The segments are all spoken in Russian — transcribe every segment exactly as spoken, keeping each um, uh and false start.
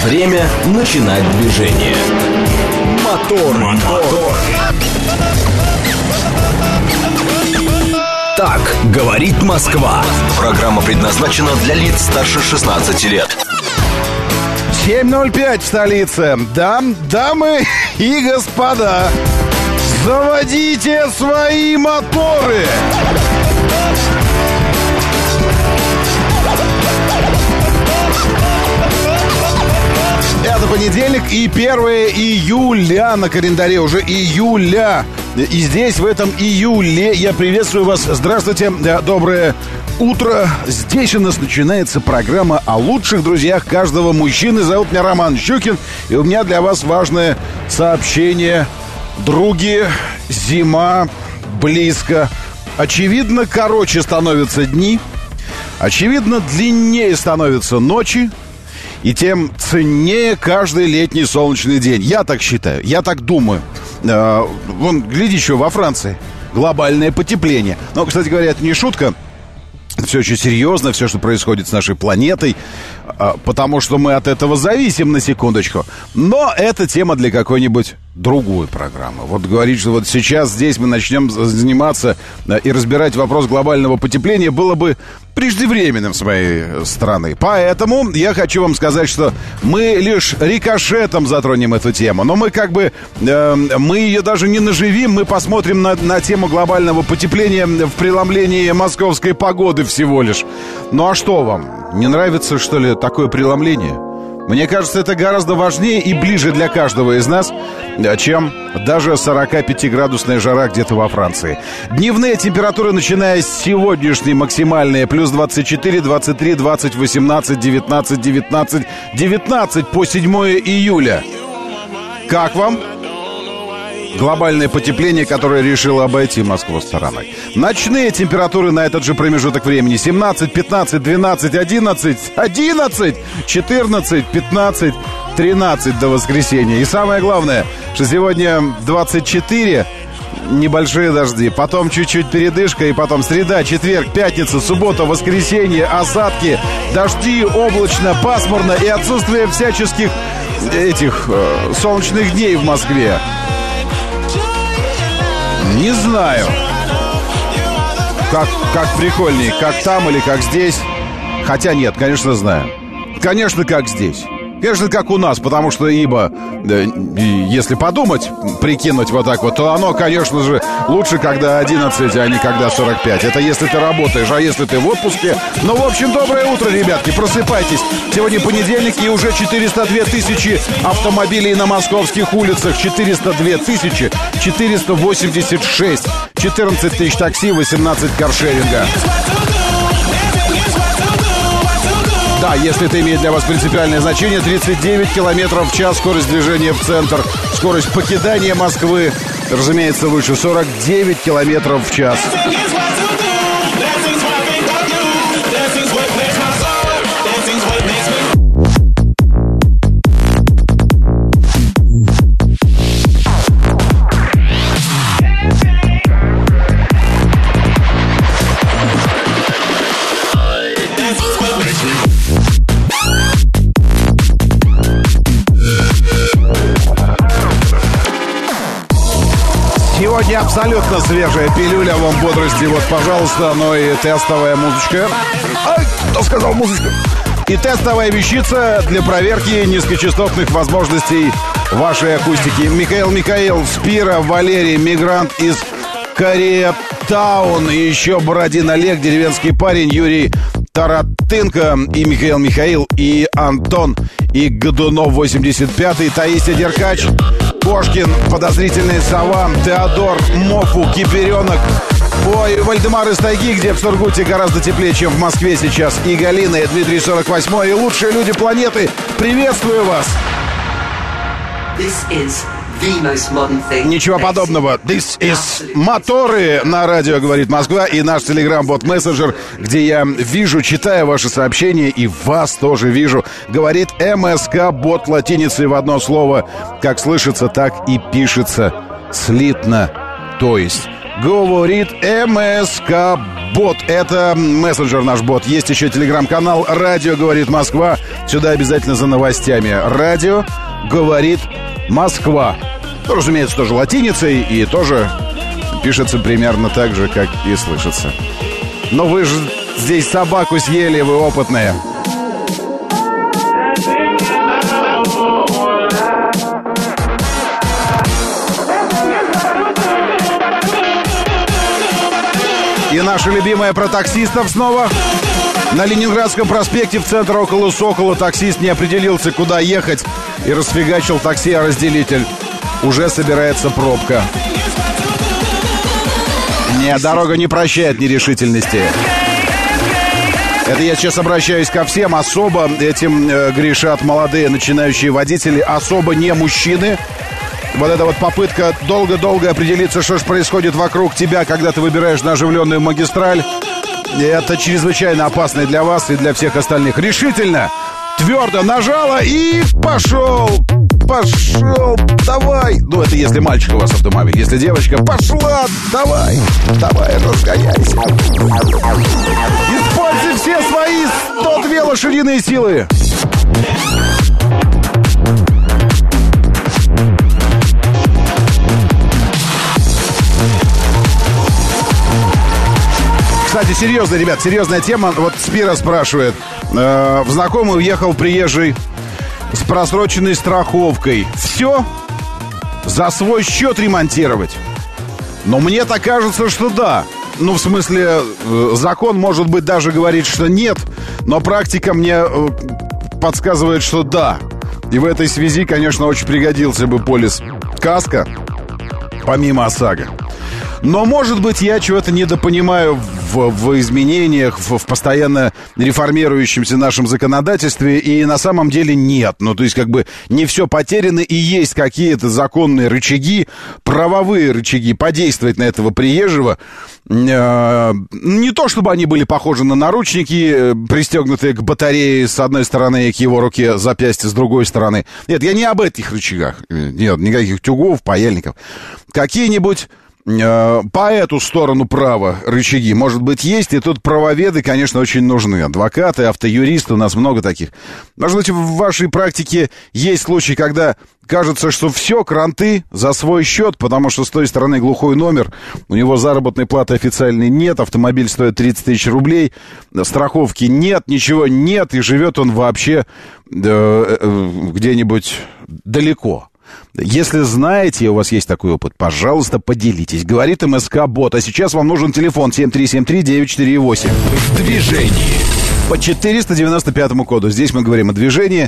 Время начинать движение. Мотор, мотор. Так говорит Москва. Программа предназначена для лиц старше шестнадцати лет. семь ноль пять в столице. Да, дамы и господа, заводите свои моторы. Это понедельник и первое июля на календаре, уже июля. И здесь, в этом июле, я приветствую вас. Здравствуйте, доброе утро. Здесь у нас начинается программа о лучших друзьях каждого мужчины. Зовут меня Роман Щукин, и у меня для вас важное сообщение. Други, зима близко. Очевидно, короче становятся дни. Очевидно, длиннее становятся ночи. И тем ценнее каждый летний солнечный день. Я так считаю, я так думаю. э, Вон, гляди, еще во Франции глобальное потепление. Но, кстати говоря, это не шутка. Все очень серьезно, все, что происходит с нашей планетой, э, потому что мы от этого зависим, на секундочку. Но это тема для какой-нибудь другой программы. Вот говорить, что вот сейчас здесь мы начнем заниматься э, и разбирать вопрос глобального потепления, было бы преждевременным с моей стороны. Поэтому я хочу вам сказать, что мы лишь рикошетом затронем эту тему. Но мы как бы, э, мы ее даже не наживим. Мы посмотрим на, на тему глобального потепления в преломлении московской погоды всего лишь. Ну а что вам? Не нравится, что ли, такое преломление? Мне кажется, это гораздо важнее и ближе для каждого из нас, чем даже сорокапятиградусная жара где-то во Франции. Дневные температуры, начиная с сегодняшней, максимальные плюс двадцать четыре, двадцать три, двадцать, восемнадцать, девятнадцать, девятнадцать, девятнадцать по седьмое июля. Как вам глобальное потепление, которое решило обойти Москву стороной? Ночные температуры на этот же промежуток времени: семнадцать, пятнадцать, двенадцать, одиннадцать, одиннадцать, четырнадцать, пятнадцать, тринадцать до воскресенья. И самое главное, что сегодня двадцать четыре, небольшие дожди, потом чуть-чуть передышка, и потом среда, четверг, пятница, суббота, воскресенье, осадки, дожди, облачно, пасмурно и отсутствие всяческих этих э, солнечных дней в Москве. Не знаю, как, как прикольней, как там или как здесь. Хотя нет, конечно, знаю. Конечно, как здесь. Конечно, как у нас, потому что, ибо, э, если подумать, прикинуть вот так вот, то оно, конечно же, лучше, когда одиннадцать, а не когда сорок пять. Это если ты работаешь, а если ты в отпуске. Ну, в общем, доброе утро, ребятки, просыпайтесь. Сегодня понедельник, и уже четыреста две тысячи автомобилей на московских улицах. четыреста две тысячи четыреста восемьдесят шесть. четырнадцать тысяч такси, восемнадцать каршеринга. Да, если это имеет для вас принципиальное значение, тридцать девять километров в час скорость движения в центр. Скорость покидания Москвы, разумеется, выше, сорок девять километров в час. Сегодня абсолютно свежая пилюля вам бодрости. Вот, пожалуйста, но и тестовая музычка. Ай, кто сказал музычка? И тестовая вещица для проверки низкочастотных возможностей вашей акустики. Михаил Михаил, Спира, Валерий, мигрант из Кореятаун. И еще Бородин Олег, деревенский парень, Юрий Таратынко, и Михаил Михаил, и Антон, и Годунов восемьдесят пятый, Таисия Деркач, Кошкин, подозрительная сова, Теодор, Мофу, Киперенок, ой, Вальдемар из тайги, где в Сургуте гораздо теплее, чем в Москве сейчас, и Галина, и Дмитрий сорок восьмой, и лучшие люди планеты. Приветствую вас! This is the most modern thing. Ничего подобного. This is моторы на радио «Говорит Москва» и наш телеграм-бот-мессенджер, где я вижу, читаю ваши сообщения, и вас тоже вижу. Говорит МСК-бот латиницей в одно слово. Как слышится, так и пишется. Слитно. То есть говорит МСК-бот. Это мессенджер наш бот. Есть еще телеграм-канал «Радио говорит Москва». Сюда обязательно за новостями. «Радио говорит Москва». Ну, разумеется, тоже латиницей и тоже пишется примерно так же, как и слышится. Но вы же здесь собаку съели, вы опытные. И наша любимая про таксистов снова. На Ленинградском проспекте в центр около Сокола таксист не определился, куда ехать, и расфигачил такси-разделитель. Уже собирается пробка. Не, дорога не прощает нерешительности. Это я сейчас обращаюсь ко всем. Особо этим э, грешат молодые начинающие водители, особо не мужчины. Вот эта вот попытка долго-долго определиться, что же происходит вокруг тебя, когда ты выбираешь на оживленную магистраль. Это чрезвычайно опасно для вас и для всех остальных. Решительно, твердо нажала и пошел. Пошел, давай. Ну, это если мальчик у вас автомобиль. Если девочка, пошла, давай. Давай, разгоняйся. Используй все свои сто две лошадиные силы. Кстати, серьезно, ребят, серьезная тема. Вот Спира спрашивает. Э, в знакомый уехал приезжий с просроченной страховкой. Все? За свой счет ремонтировать? Но мне так кажется, что да. Ну, в смысле, э, закон, может быть, даже говорит, что нет. Но практика мне э, подсказывает, что да. И в этой связи, конечно, очень пригодился бы полис КАСКО, помимо ОСАГО. Но, может быть, я чего-то недопонимаю в, в изменениях, в, в постоянно реформирующемся нашем законодательстве, и на самом деле нет. Ну, то есть, как бы, не все потеряно, и есть какие-то законные рычаги, правовые рычаги подействовать на этого приезжего. Э, не то, чтобы они были похожи на наручники, пристегнутые к батарее с одной стороны и к его руке запястье с другой стороны. Нет, я не об этих рычагах. Нет, никаких тюгов, паяльников. Какие-нибудь... по эту сторону права рычаги, может быть, есть. И тут правоведы, конечно, очень нужны. Адвокаты, автоюристы, у нас много таких. Может быть, в вашей практике есть случаи, когда кажется, что все, кранты за свой счет, потому что с той стороны глухой номер, у него заработной платы официальной нет, автомобиль стоит тридцать тысяч рублей, страховки нет, ничего нет, и живет он вообще э, э, где-нибудь далеко. Если знаете, у вас есть такой опыт, пожалуйста, поделитесь. Говорит МСК-бот. А сейчас вам нужен телефон семь три семь три девять четыре восемь. В движении. По четыреста девяносто пятому коду. Здесь мы говорим о движении.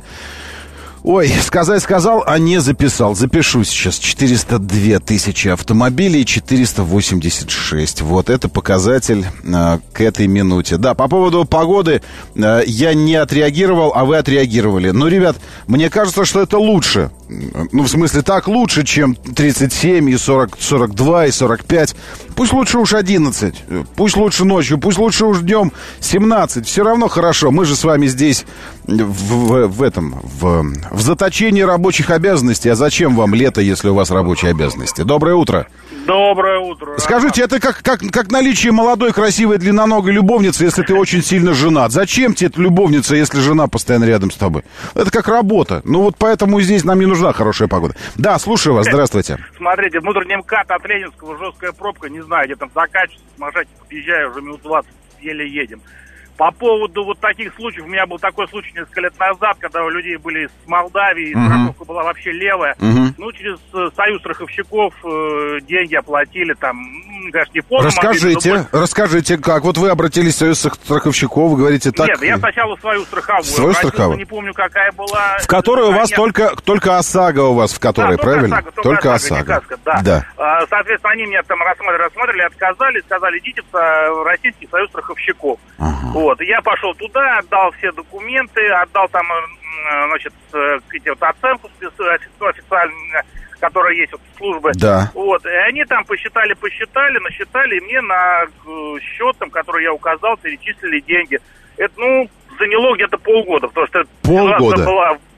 Ой, сказать сказал, а не записал. Запишу сейчас. четыреста две тысячи автомобилей, четыреста восемьдесят шесть. Вот это показатель э, к этой минуте. Да, по поводу погоды э, я не отреагировал, а вы отреагировали. Ну, ребят, мне кажется, что это лучше. Ну, в смысле, так лучше, чем тридцать семь и сорок, сорок два и сорок пять. Пусть лучше уж одиннадцать. Пусть лучше ночью, пусть лучше уж днем семнадцать. Все равно хорошо. Мы же с вами здесь в, в, в этом... В, в заточении рабочих обязанностей. А зачем вам лето, если у вас рабочие обязанности? Доброе утро. Доброе утро. Скажите, это как, как, как наличие молодой, красивой, длинноногой любовницы, если ты очень сильно женат. Зачем тебе эта любовница, если жена постоянно рядом с тобой? Это как работа. Ну вот поэтому здесь нам не нужна хорошая погода. Да, слушаю вас, здравствуйте. Смотрите, внутренний МКАД от Ленинского, жесткая пробка, не знаю, где там заканчивается, Можайте, подъезжаю, уже минут двадцать, еле едем. По поводу вот таких случаев, у меня был такой случай несколько лет назад, когда у людей были с Молдавии, uh-huh. страховка была вообще левая. Uh-huh. Ну, через э, союз страховщиков э, деньги оплатили там, ну, конечно, не полный. Расскажите, мобиль, но... расскажите, как? Вот вы обратились в союз страховщиков, вы говорите так... Нет, я сначала свою страховую. Свою страховую? Не помню, какая была... В которой у вас только, только ОСАГО у вас, в которой, да, правильно? ОСАГО, только, только ОСАГО, ОСАГО. Каска, да. да. А, соответственно, они меня там рассмотрели, рассмотрели, отказали, сказали, идите в Российский союз страховщиков. Ага. Вот, я пошел туда, отдал все документы, отдал там, значит, эти вот оценку официальную, которая есть вот службы. Да. Вот, и они там посчитали, посчитали, насчитали, и мне на счет, там, который я указал, перечислили деньги. Это, ну, заняло где-то полгода, потому что полгода была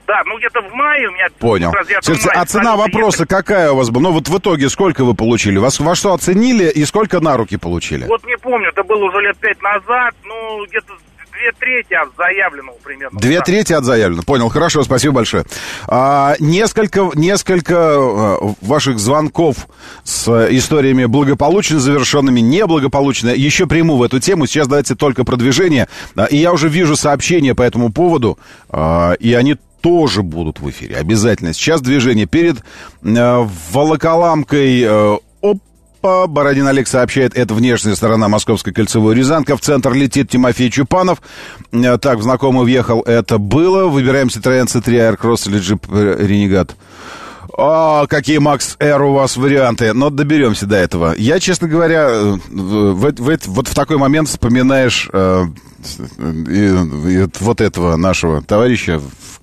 Да, ну где-то в мае у меня... Понял. Слушайте, а цена вопроса какая у вас была? Ну вот в итоге сколько вы получили? Вас во что оценили и сколько на руки получили? Вот не помню, это было уже лет пять назад, ну где-то... Две трети от заявленного примерно. Две да. трети от заявленного. Понял, хорошо, спасибо большое. А, несколько, несколько а, ваших звонков с историями благополучно завершенными, неблагополучно. Еще приму в эту тему. Сейчас давайте только продвижение. А, и я уже вижу сообщения по этому поводу, а, и они тоже будут в эфире. Обязательно. Сейчас движение перед а, Волоколамкой. А, оп. Бородин Олег сообщает, это внешняя сторона Московской кольцевой Рязанка. В центр летит Тимофей Чупанов. Так, в знакомый въехал, это было. Выбираем Citroёn си три Aircross или Jeep Renegade. О, какие Макс Р у вас варианты. Но доберемся до этого. Я, честно говоря, в, в, вот в такой момент вспоминаешь э, и, и вот этого нашего товарища.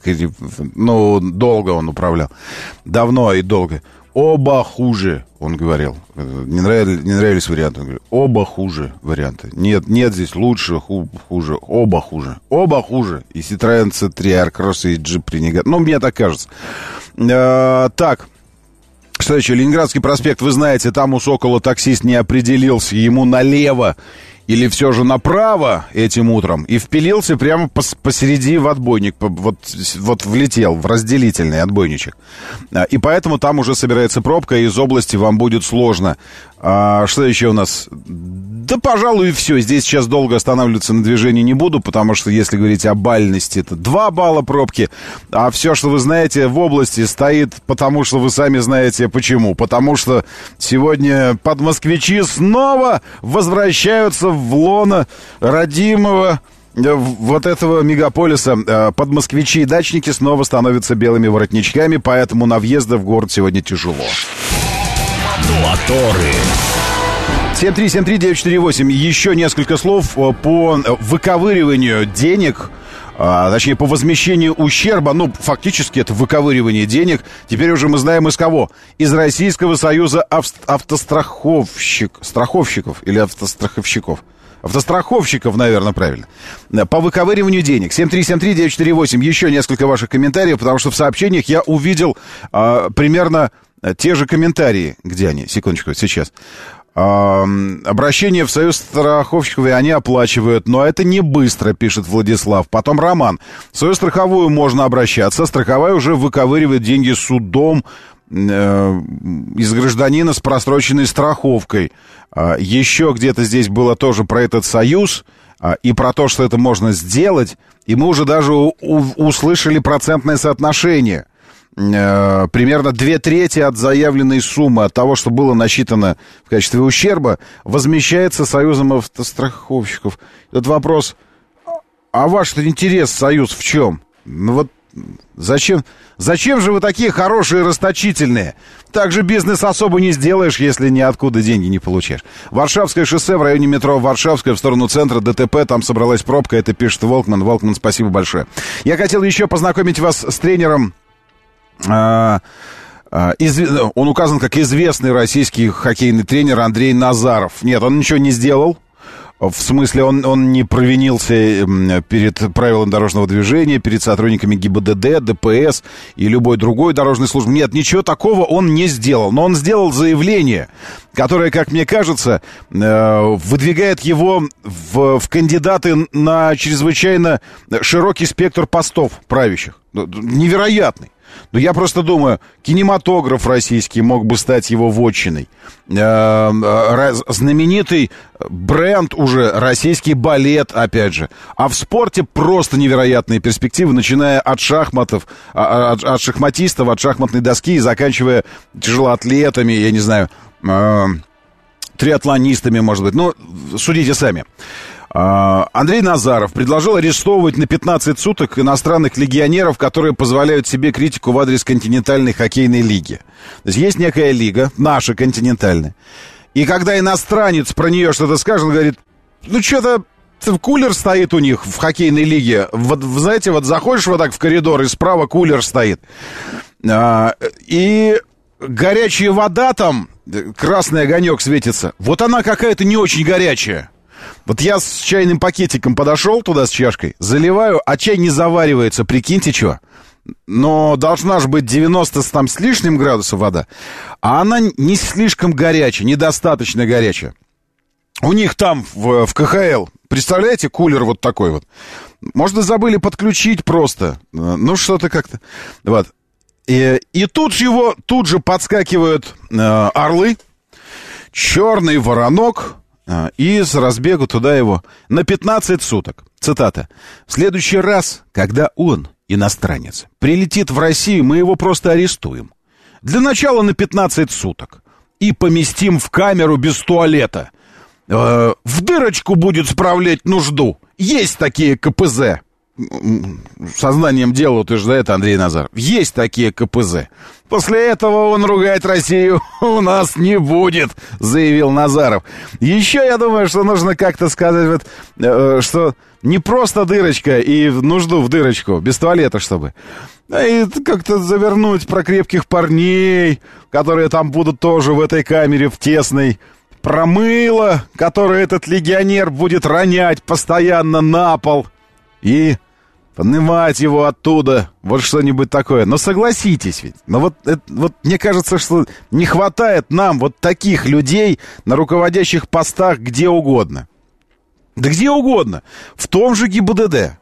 Ну, долго он управлял. Давно и долго. Оба хуже, он говорил. Не нравились, не нравились варианты. Он говорил, оба хуже варианты. Нет, нет здесь лучше, ху, хуже. Оба хуже. Оба хуже. И Citroёn си три Aircross, и Jeep Renegade. Ну, мне так кажется. А, так. Что еще? Ленинградский проспект, вы знаете, там у Сокола таксист не определился. Ему налево или все же направо этим утром, и впилился прямо пос- посереди в отбойник, вот, вот влетел в разделительный отбойничек. И поэтому там уже собирается пробка, и из области вам будет сложно. А, что еще у нас? Да, пожалуй, и все. Здесь сейчас долго останавливаться на движении не буду, потому что, если говорить о бальности, это два балла пробки, а все, что вы знаете, в области стоит, потому что вы сами знаете почему. Потому что сегодня подмосквичи снова возвращаются в лоно родимого вот этого мегаполиса. Подмосквичи и дачники снова становятся белыми воротничками, поэтому на въезды в город сегодня тяжело. Моторы. семь три семь три девять четыре восемь. Еще несколько слов по выковыриванию денег, а, точнее, по возмещению ущерба. Ну, фактически это выковыривание денег. Теперь уже мы знаем из кого. Из Российского союза автостраховщик, страховщиков или автостраховщиков. Автостраховщиков, наверное, правильно. По выковыриванию денег. семь три семь три девять четыре восемь. Еще несколько ваших комментариев, потому что в сообщениях я увидел а, примерно те же комментарии. Где они? Секундочку, сейчас. Обращение в союз страховщиков, и они оплачивают, но это не быстро, пишет Владислав. Потом Роман. В свою страховую можно обращаться, страховая уже выковыривает деньги судом э, из гражданина с просроченной страховкой. А, еще где-то здесь было тоже про этот союз а, и про то, что это можно сделать, и мы уже даже у, у, услышали процентное соотношение. Примерно две трети от заявленной суммы, от того, что было насчитано в качестве ущерба, возмещается союзом автостраховщиков. Этот вопрос, а ваш интерес, союз, в чем? Ну вот зачем, зачем же вы такие хорошие и расточительные? Так же бизнес особо не сделаешь, если ниоткуда деньги не получаешь. Варшавское шоссе в районе метро Варшавское в сторону центра, ДТП, там собралась пробка, это пишет Волкман. Волкман, спасибо большое. Я хотел еще познакомить вас с тренером. А, а, изв... Он указан как известный российский хоккейный тренер Андрей Назаров. Нет, он ничего не сделал. В смысле, он, он не провинился перед правилами дорожного движения, перед сотрудниками ГИБДД, ДПС и любой другой дорожной службы. Нет, ничего такого он не сделал. Но он сделал заявление, которое, как мне кажется, выдвигает его в, в кандидаты на чрезвычайно широкий спектр постов правящих. Невероятный. Но я просто думаю, кинематограф российский мог бы стать его вотчиной. Знаменитый бренд уже, российский балет, опять же. А в спорте просто невероятные перспективы, начиная от шахматов, от, от шахматистов, от шахматной доски и заканчивая тяжелоатлетами, я не знаю, триатлонистами, может быть. Ну, судите сами. Андрей Назаров предложил арестовывать на пятнадцать суток иностранных легионеров, которые позволяют себе критику в адрес континентальной хоккейной лиги. То есть есть некая лига, наша континентальная. И когда иностранец про нее что-то скажет, он говорит, ну что-то кулер стоит у них в хоккейной лиге. Вот, знаете, вот заходишь вот так в коридор, и справа кулер стоит. И горячая вода там, красный огонек светится, вот она какая-то не очень горячая. Вот я с чайным пакетиком подошел туда с чашкой, заливаю, а чай не заваривается, прикиньте, что. но должна же быть девяносто там с лишним градусов вода, а она не слишком горячая, недостаточно горячая. У них там в, в ка ха эл, представляете, кулер вот такой вот. Может, забыли подключить просто. Ну, что-то как-то. Вот. И, и тут его, тут же подскакивают э, орлы, черный воронок, э, и с разбегу туда его на пятнадцать суток. Цитата. «В следующий раз, когда он, иностранец, прилетит в Россию, мы его просто арестуем. Для начала на пятнадцать суток. И поместим в камеру без туалета. Э, в дырочку будет справлять нужду. Есть такие ка пэ зэ». Сознанием дела утверждает Андрей Назаров. Есть такие ка пэ зэ. После этого он ругать Россию у нас не будет, заявил Назаров. Еще я думаю, что нужно как-то сказать, вот, э, что не просто дырочка и нужду в дырочку, без туалета, чтобы. А и как-то завернуть про крепких парней, которые там будут тоже в этой камере в тесной. Про мыло, которое этот легионер будет ронять постоянно на пол. И поднимать его оттуда, вот что-нибудь такое. Но согласитесь ведь, но вот, это, вот мне кажется, что не хватает нам вот таких людей на руководящих постах где угодно. Да где угодно. В том же гэ и бэ дэ дэ.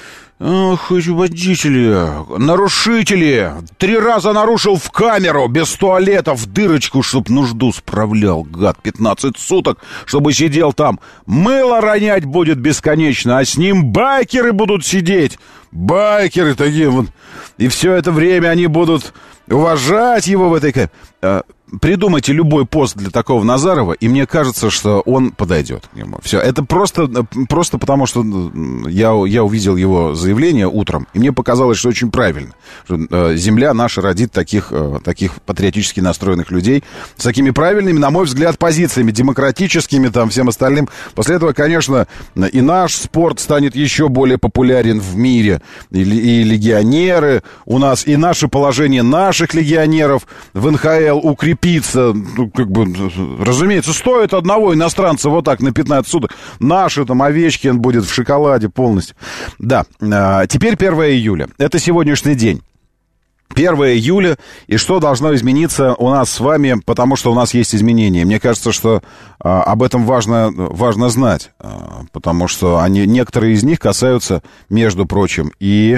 Ох, водители, нарушители. Три раза нарушил в камеру, без туалета, в дырочку, чтоб нужду справлял, гад, пятнадцать суток, чтобы сидел там. Мыло ронять будет бесконечно, а с ним байкеры будут сидеть. Байкеры такие вот. И все это время они будут уважать его в этой... Придумайте любой пост для такого Назарова, и мне кажется, что он подойдет к нему. Все, это просто, просто потому, что я, я увидел его заявление утром, и мне показалось, что очень правильно. Что, э, земля наша родит таких, э, таких патриотически настроенных людей с такими правильными, на мой взгляд, позициями, демократическими, там, всем остальным. После этого, конечно, и наш спорт станет еще более популярен в мире, и, и легионеры у нас, и наше положение наших легионеров в эн ха эл укрепится. Ну, как бы, разумеется, стоит одного иностранца вот так на пятнадцать суток. Наши там Овечкин будет в шоколаде полностью. Да, а, теперь первое июля. Это сегодняшний день. первое июля, и что должно измениться у нас с вами, потому что у нас есть изменения. Мне кажется, что а, об этом важно, важно знать, а, потому что они, некоторые из них касаются, между прочим, и,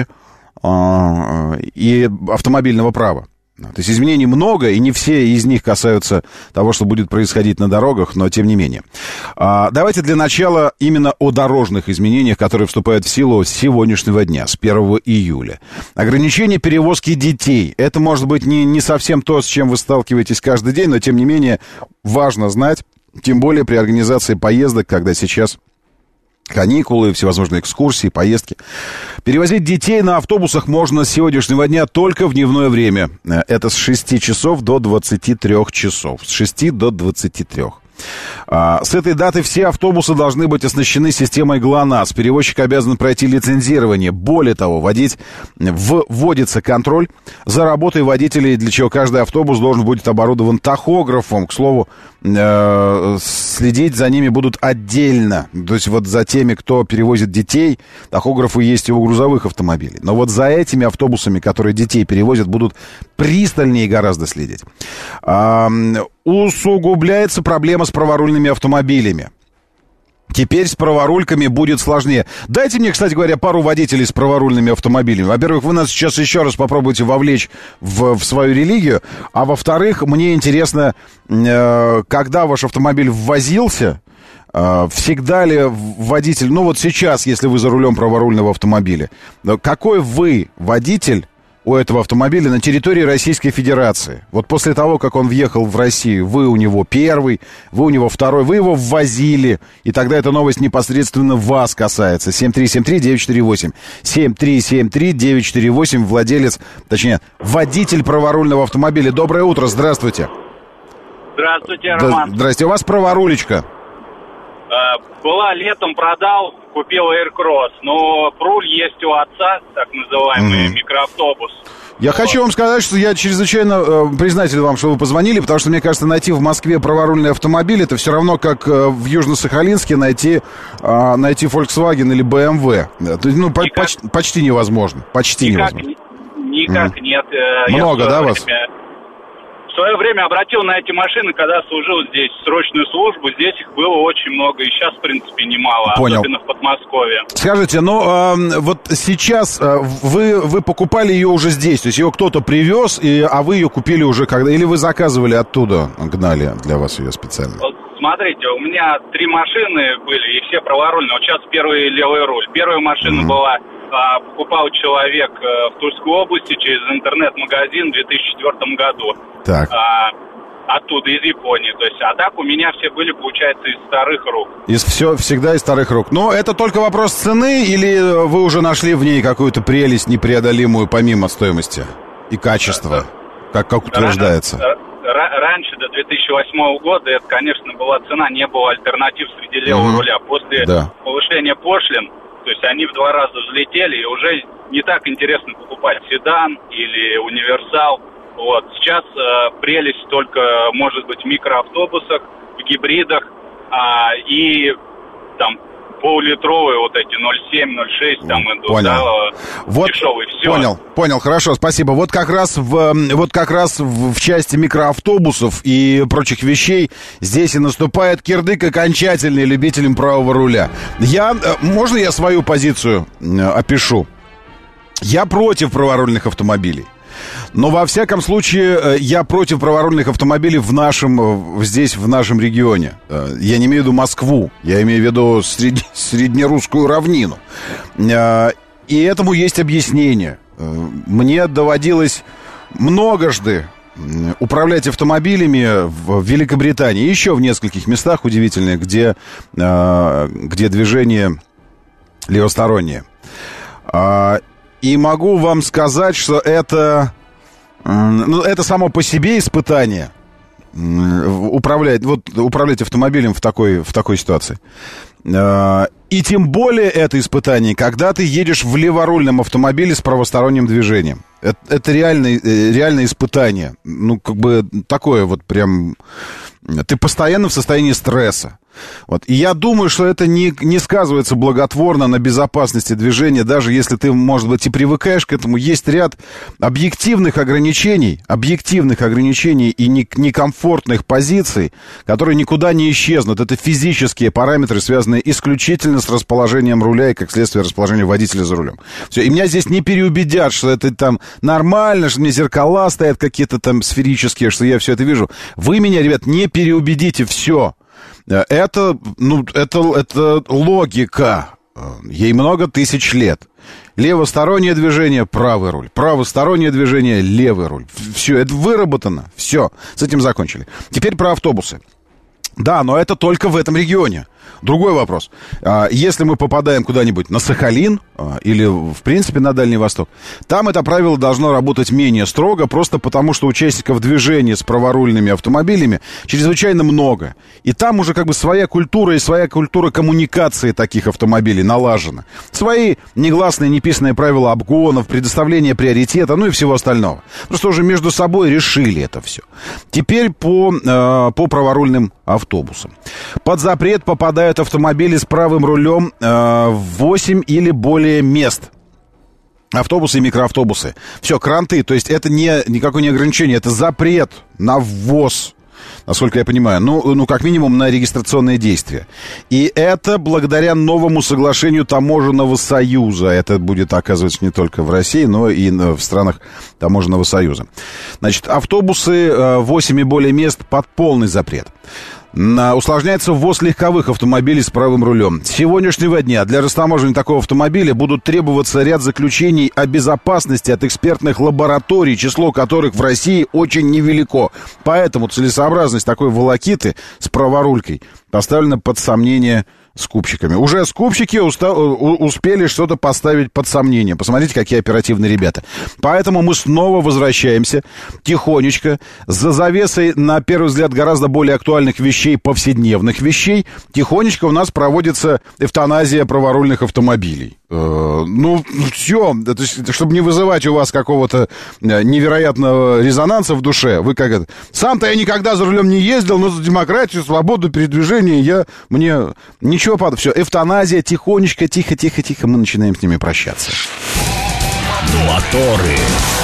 а, и автомобильного права. То есть изменений много, и не все из них касаются того, что будет происходить на дорогах, но тем не менее. А, давайте для начала именно о дорожных изменениях, которые вступают в силу с сегодняшнего дня, с первого июля. Ограничение перевозки детей. Это может быть не, не совсем то, с чем вы сталкиваетесь каждый день, но тем не менее важно знать, тем более при организации поездок, когда сейчас... каникулы, всевозможные экскурсии, поездки. Перевозить детей на автобусах можно с сегодняшнего дня только в дневное время. Это с шести часов до двадцати трёх часов. С шести до двадцати трёх. А, с этой даты все автобусы должны быть оснащены системой ГЛОНАСС. Перевозчик обязан пройти лицензирование. Более того, водить, вводится контроль за работой водителей, для чего каждый автобус должен будет оборудован тахографом. К слову, э, следить за ними будут отдельно. То есть вот за теми, кто перевозит детей, тахографы есть и у грузовых автомобилей. Но вот за этими автобусами, которые детей перевозят, будут пристальнее гораздо следить. А, усугубляется проблема с праворульными автомобилями. Теперь с праворульками будет сложнее. Дайте мне, кстати говоря, пару водителей с праворульными автомобилями. Во-первых, вы нас сейчас еще раз попробуйте вовлечь в, в свою религию. А во-вторых, мне интересно, э, когда ваш автомобиль ввозился, э, всегда ли водитель... Ну вот сейчас, если вы за рулем праворульного автомобиля, какой вы водитель у этого автомобиля на территории Российской Федерации? Вот после того, как он въехал в Россию, вы у него первый, вы у него второй, вы его ввозили, и тогда эта новость непосредственно вас касается. семь три семь три девять четыре восемь. семь три семь три девять четыре восемь, владелец, точнее, водитель праворульного автомобиля. Доброе утро, здравствуйте. Здравствуйте, Роман. Да, здрасте, у вас праворулечка? Была летом, продал, купил Aircross, но руль есть у отца, так называемый mm-hmm. микроавтобус. Я вот. Хочу вам сказать, что я чрезвычайно э, признателен вам, что вы позвонили, потому что, мне кажется, найти в Москве праворульный автомобиль, это все равно, как э, в Южно-Сахалинске найти, э, найти Volkswagen или бэ эм вэ. То есть, ну, по- почти, почти невозможно. Почти никак, невозможно. никак mm. нет. Много, да, вас? В свое время обратил на эти машины, когда служил здесь срочную службу, здесь их было очень много, и сейчас, в принципе, немало, Понял. Особенно в Подмосковье. Скажите, ну, э, вот сейчас э, вы, вы покупали ее уже здесь, то есть ее кто-то привез, и, а вы ее купили уже когда, или вы заказывали оттуда, гнали для вас ее специально? Вот смотрите, у меня три машины были, и все праворульные, вот сейчас первый левый руль. Первая машина mm-hmm. была... покупал человек в Тульской области через интернет-магазин в две тысячи четвёртом году. Так. А, оттуда, из Японии. То есть, а так у меня все были, получается, из старых рук. Из все, всегда из старых рук. Но это только вопрос цены, или вы уже нашли в ней какую-то прелесть непреодолимую помимо стоимости и качества, как, как утверждается? Раньше, до две тысячи восьмого года, это, конечно, была цена, не было альтернатив среди левого угу. руля. После да. повышения пошлин, то есть они в два раза взлетели, и уже не так интересно покупать седан или универсал. Вот. Сейчас э, прелесть только может быть в микроавтобусах, в гибридах а, и там полулитровые вот эти ноль семь ноль шесть там идут, понял. Да, вот, дешевые, все. Понял, понял, хорошо, спасибо. Вот как раз в, вот как раз в, в части микроавтобусов и прочих вещей здесь и наступает кирдык окончательный любителям правого руля. Я, можно я свою позицию опишу? Я против праворульных автомобилей. Но во всяком случае я против праворульных автомобилей в нашем, здесь, в нашем регионе. Я не имею в виду Москву, я имею в виду сред... среднерусскую равнину. И этому есть объяснение. Мне доводилось многожды управлять автомобилями в Великобритании, еще в нескольких местах удивительных, где, где движение левостороннее. И могу вам сказать, что это, ну, это само по себе испытание управлять, вот, управлять автомобилем в такой, в такой ситуации. И тем более это испытание, когда ты едешь в леворульном автомобиле с правосторонним движением. Это, это реальное, реальное испытание. Ну, как бы такое вот прям... Ты постоянно в состоянии стресса. Вот. И я думаю, что это не, не сказывается благотворно на безопасности движения, даже если ты, может быть, и привыкаешь к этому. Есть ряд объективных ограничений, объективных ограничений и не, некомфортных позиций, которые никуда не исчезнут. Это физические параметры, связанные исключительно с расположением руля и, как следствие, расположением водителя за рулем. Все. И меня здесь не переубедят, что это там нормально, что мне зеркала стоят какие-то там сферические, что я все это вижу. Вы меня, ребят, не переубедите, все. Это, ну, это, это логика. Ей много тысяч лет. Левостороннее движение — правый руль. Правостороннее движение — левый руль. Все, это выработано. Все, с этим закончили. Теперь про автобусы. Да, но это только в этом регионе. Другой вопрос. Если мы попадаем куда-нибудь на Сахалин или, в принципе, на Дальний Восток, там это правило должно работать менее строго, просто потому что участников движения с праворульными автомобилями чрезвычайно много. И там уже как бы своя культура и своя культура коммуникации таких автомобилей налажена. Свои негласные, неписанные правила обгонов, предоставления приоритета, ну и всего остального. Просто уже между собой решили это все. Теперь по, по праворульным автобусам. Под запрет попадают автомобили с правым рулем э, в восемь или более мест. Автобусы и микроавтобусы. Все, кранты, то есть это не, никакое не ограничение, это запрет на ввоз, насколько я понимаю, ну, ну, как минимум на регистрационные действия. И это благодаря новому соглашению Таможенного союза. Это будет, оказывается, не только в России, но и в странах Таможенного союза. Значит, автобусы восемь и более мест под полный запрет. Усложняется ввоз легковых автомобилей с правым рулем. С сегодняшнего дня для растаможивания такого автомобиля будут требоваться ряд заключений о безопасности от экспертных лабораторий, число которых в России очень невелико. Поэтому целесообразность такой волокиты с праворулькой поставлена под сомнение скупщиками. Уже скупщики уста- успели что-то поставить под сомнение. Посмотрите, какие оперативные ребята. Поэтому мы снова возвращаемся тихонечко, за завесой, на первый взгляд, гораздо более актуальных вещей, повседневных вещей. Тихонечко у нас проводится эвтаназия праворульных автомобилей. Э, ну, все, это, чтобы не вызывать у вас какого-то невероятного резонанса в душе. Вы как это... Сам-то я никогда за рулем не ездил, но за демократию, свободу передвижения я... Мне... Ничего, все, эвтаназия, тихонечко, тихо-тихо-тихо, мы начинаем с ними прощаться. Моторы.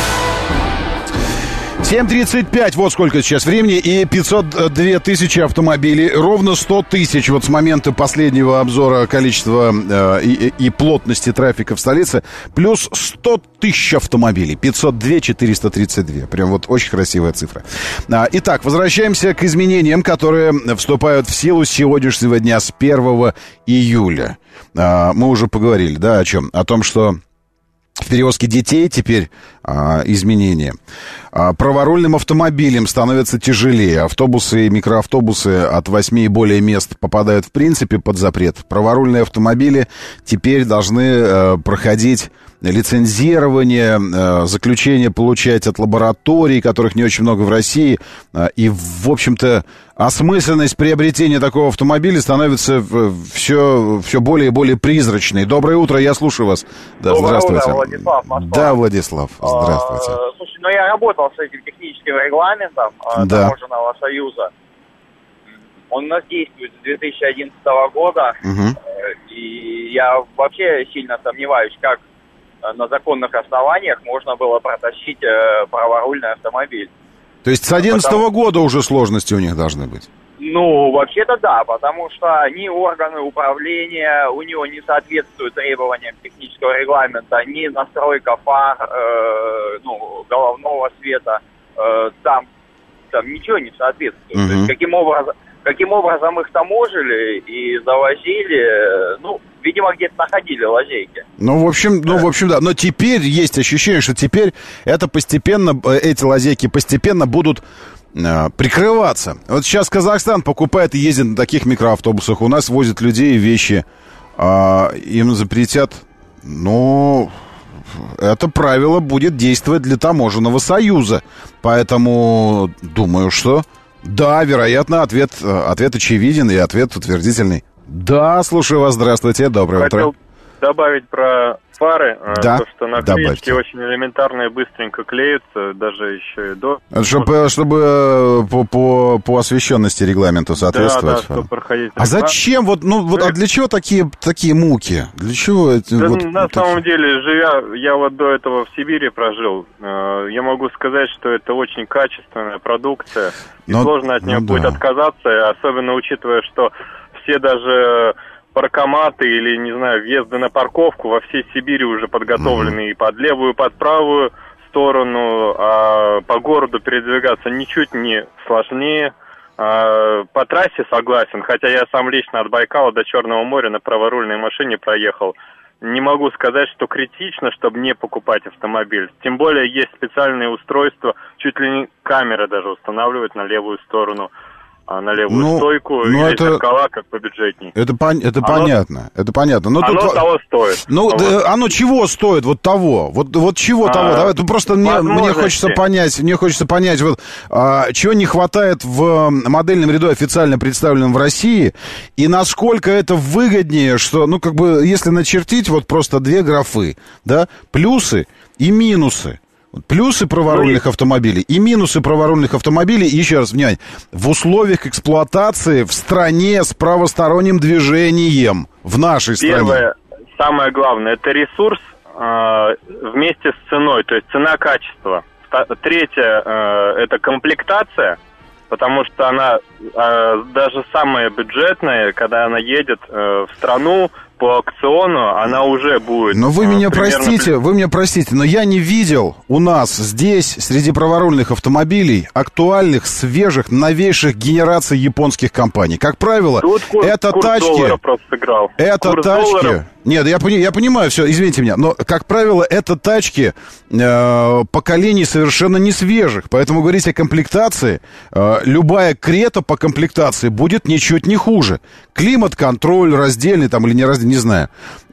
семь тридцать пять, вот сколько сейчас времени, и пятьсот две тысячи автомобилей, ровно сто тысяч вот с момента последнего обзора количества э, и, и плотности трафика в столице, плюс сто тысяч автомобилей, пятьсот два четыреста тридцать два, прям вот очень красивая цифра. А, итак, возвращаемся к изменениям, которые вступают в силу с сегодняшнего дня, с первого июля. А, мы уже поговорили, да, о чем? О том, что в перевозке детей теперь а, изменения. А, праворульным автомобилям становится тяжелее. Автобусы и микроавтобусы от восьми и более мест попадают в принципе под запрет. Праворульные автомобили теперь должны а, проходить лицензирование, а, заключение получать от лабораторий, которых не очень много в России. А, и, в общем-то, осмысленность приобретения такого автомобиля становится все, все более и более призрачной. Доброе утро, я слушаю вас. Да, Доброе здравствуйте. утро, Владислав, Москва. Да, Владислав, здравствуйте. А, слушай, ну я работал с этим техническим регламентом да. Таможенного союза. Он у нас действует с две тысячи одиннадцатого года. Угу. И я вообще сильно сомневаюсь, как на законных основаниях можно было протащить праворульный автомобиль. То есть с одиннадцатого Потому... года уже сложности у них должны быть? Ну, вообще-то да, потому что ни органы управления у него не соответствуют требованиям технического регламента, ни настройка фар, э, ну, головного света, э, там, там ничего не соответствует. Угу. То есть каким образом, каким образом их таможили и завозили, ну, видимо, где-то находили лазейки. Ну, в общем, ну, в общем, да. Но теперь есть ощущение, что теперь это постепенно, эти лазейки постепенно будут э, прикрываться. Вот сейчас Казахстан покупает и ездит на таких микроавтобусах. У нас возят людей и вещи. А им запретят, ну, это правило будет действовать для таможенного союза. Поэтому думаю, что да, вероятно, ответ, ответ очевиден и ответ утвердительный. Да, слушаю вас, здравствуйте, доброе Хотел утро. добавить про фары, да, то, что наклеечки очень элементарно и быстренько клеются, даже еще и до... Чтобы, чтобы по, по, по освещенности регламенту соответствовать. Да, да, чтобы проходить... А зачем, вот, ну, вот, а для чего такие, такие муки? Для чего? Да, вот, на вот самом такие... деле, живя, я вот до этого в Сибири прожил, я могу сказать, что это очень качественная продукция, и Но, сложно от нее ну, будет да. отказаться, особенно учитывая, что все даже паркоматы или, не знаю, въезды на парковку во всей Сибири уже подготовлены mm-hmm. и под левую, и под правую сторону, а по городу передвигаться ничуть не сложнее. А по трассе согласен, хотя я сам лично от Байкала до Черного моря на праворульной машине проехал. Не могу сказать, что критично, чтобы не покупать автомобиль. Тем более есть специальные устройства, чуть ли не камеры даже устанавливают на левую сторону. А на левую ну, стойку ну или это, зеркала, как побюджетнее. Это, пон, это оно, понятно, это понятно. Но оно тут, того стоит. Ну, вот. да, оно чего стоит? Вот того. Вот, вот чего а, того? Давай, просто мне, мне хочется понять, мне хочется понять, вот, а, чего не хватает в модельном ряду, официально представленном в России, и насколько это выгоднее, что, ну, как бы, если начертить вот просто две графы, да, плюсы и минусы. Плюсы праворульных автомобилей и минусы праворульных автомобилей. И еще раз, внимание, в условиях эксплуатации в стране с правосторонним движением в нашей стране. Первое, самое главное, это ресурс э, вместе с ценой, то есть цена-качество. Третье, э, это комплектация, потому что она э, даже самая бюджетная, когда она едет э, в страну, по аукциону она уже будет. Но вы меня примерно... простите, вы меня простите, но я не видел у нас здесь, среди праворульных автомобилей, актуальных, свежих, новейших генераций японских компаний. Как правило, Тут курс, это курс тачки... доллара просто сыграл. Это курс тачки... Доллара... Нет, я, пони... я понимаю, все, извините меня, но, как правило, это тачки э, поколений совершенно не свежих. Поэтому говорить о комплектации, э, любая крета по комплектации будет ничуть не хуже. Климат-контроль раздельный там или не раздельный, не знаю.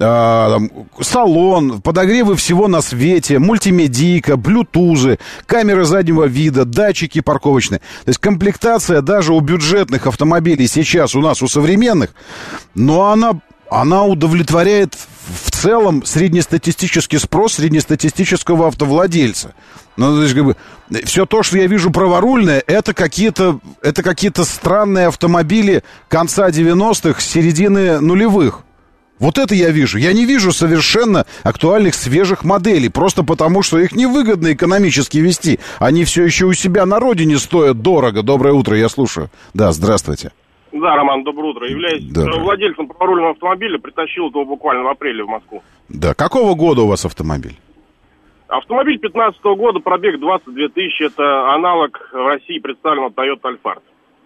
А, там, салон, подогревы всего на свете, мультимедийка, блютузы, камеры заднего вида, датчики парковочные. То есть комплектация даже у бюджетных автомобилей сейчас у нас, у современных, но она, она удовлетворяет в целом среднестатистический спрос среднестатистического автовладельца. Ну, то есть, как бы, все то, что я вижу праворульное, это какие-то, это какие-то странные автомобили конца девяностых, середины нулевых. Вот это я вижу. Я не вижу совершенно актуальных свежих моделей, просто потому, что их невыгодно экономически вести. Они все еще у себя на родине стоят дорого. Доброе утро, я слушаю. Да, здравствуйте. Да, Роман, доброе утро. Являюсь Доброе. владельцем праворульного автомобиля, притащил его буквально в апреле в Москву. Да, какого года у вас автомобиль? Автомобиль пятнадцатого года, пробег двадцать две тысячи, это аналог в России представленного Toyota Alphard.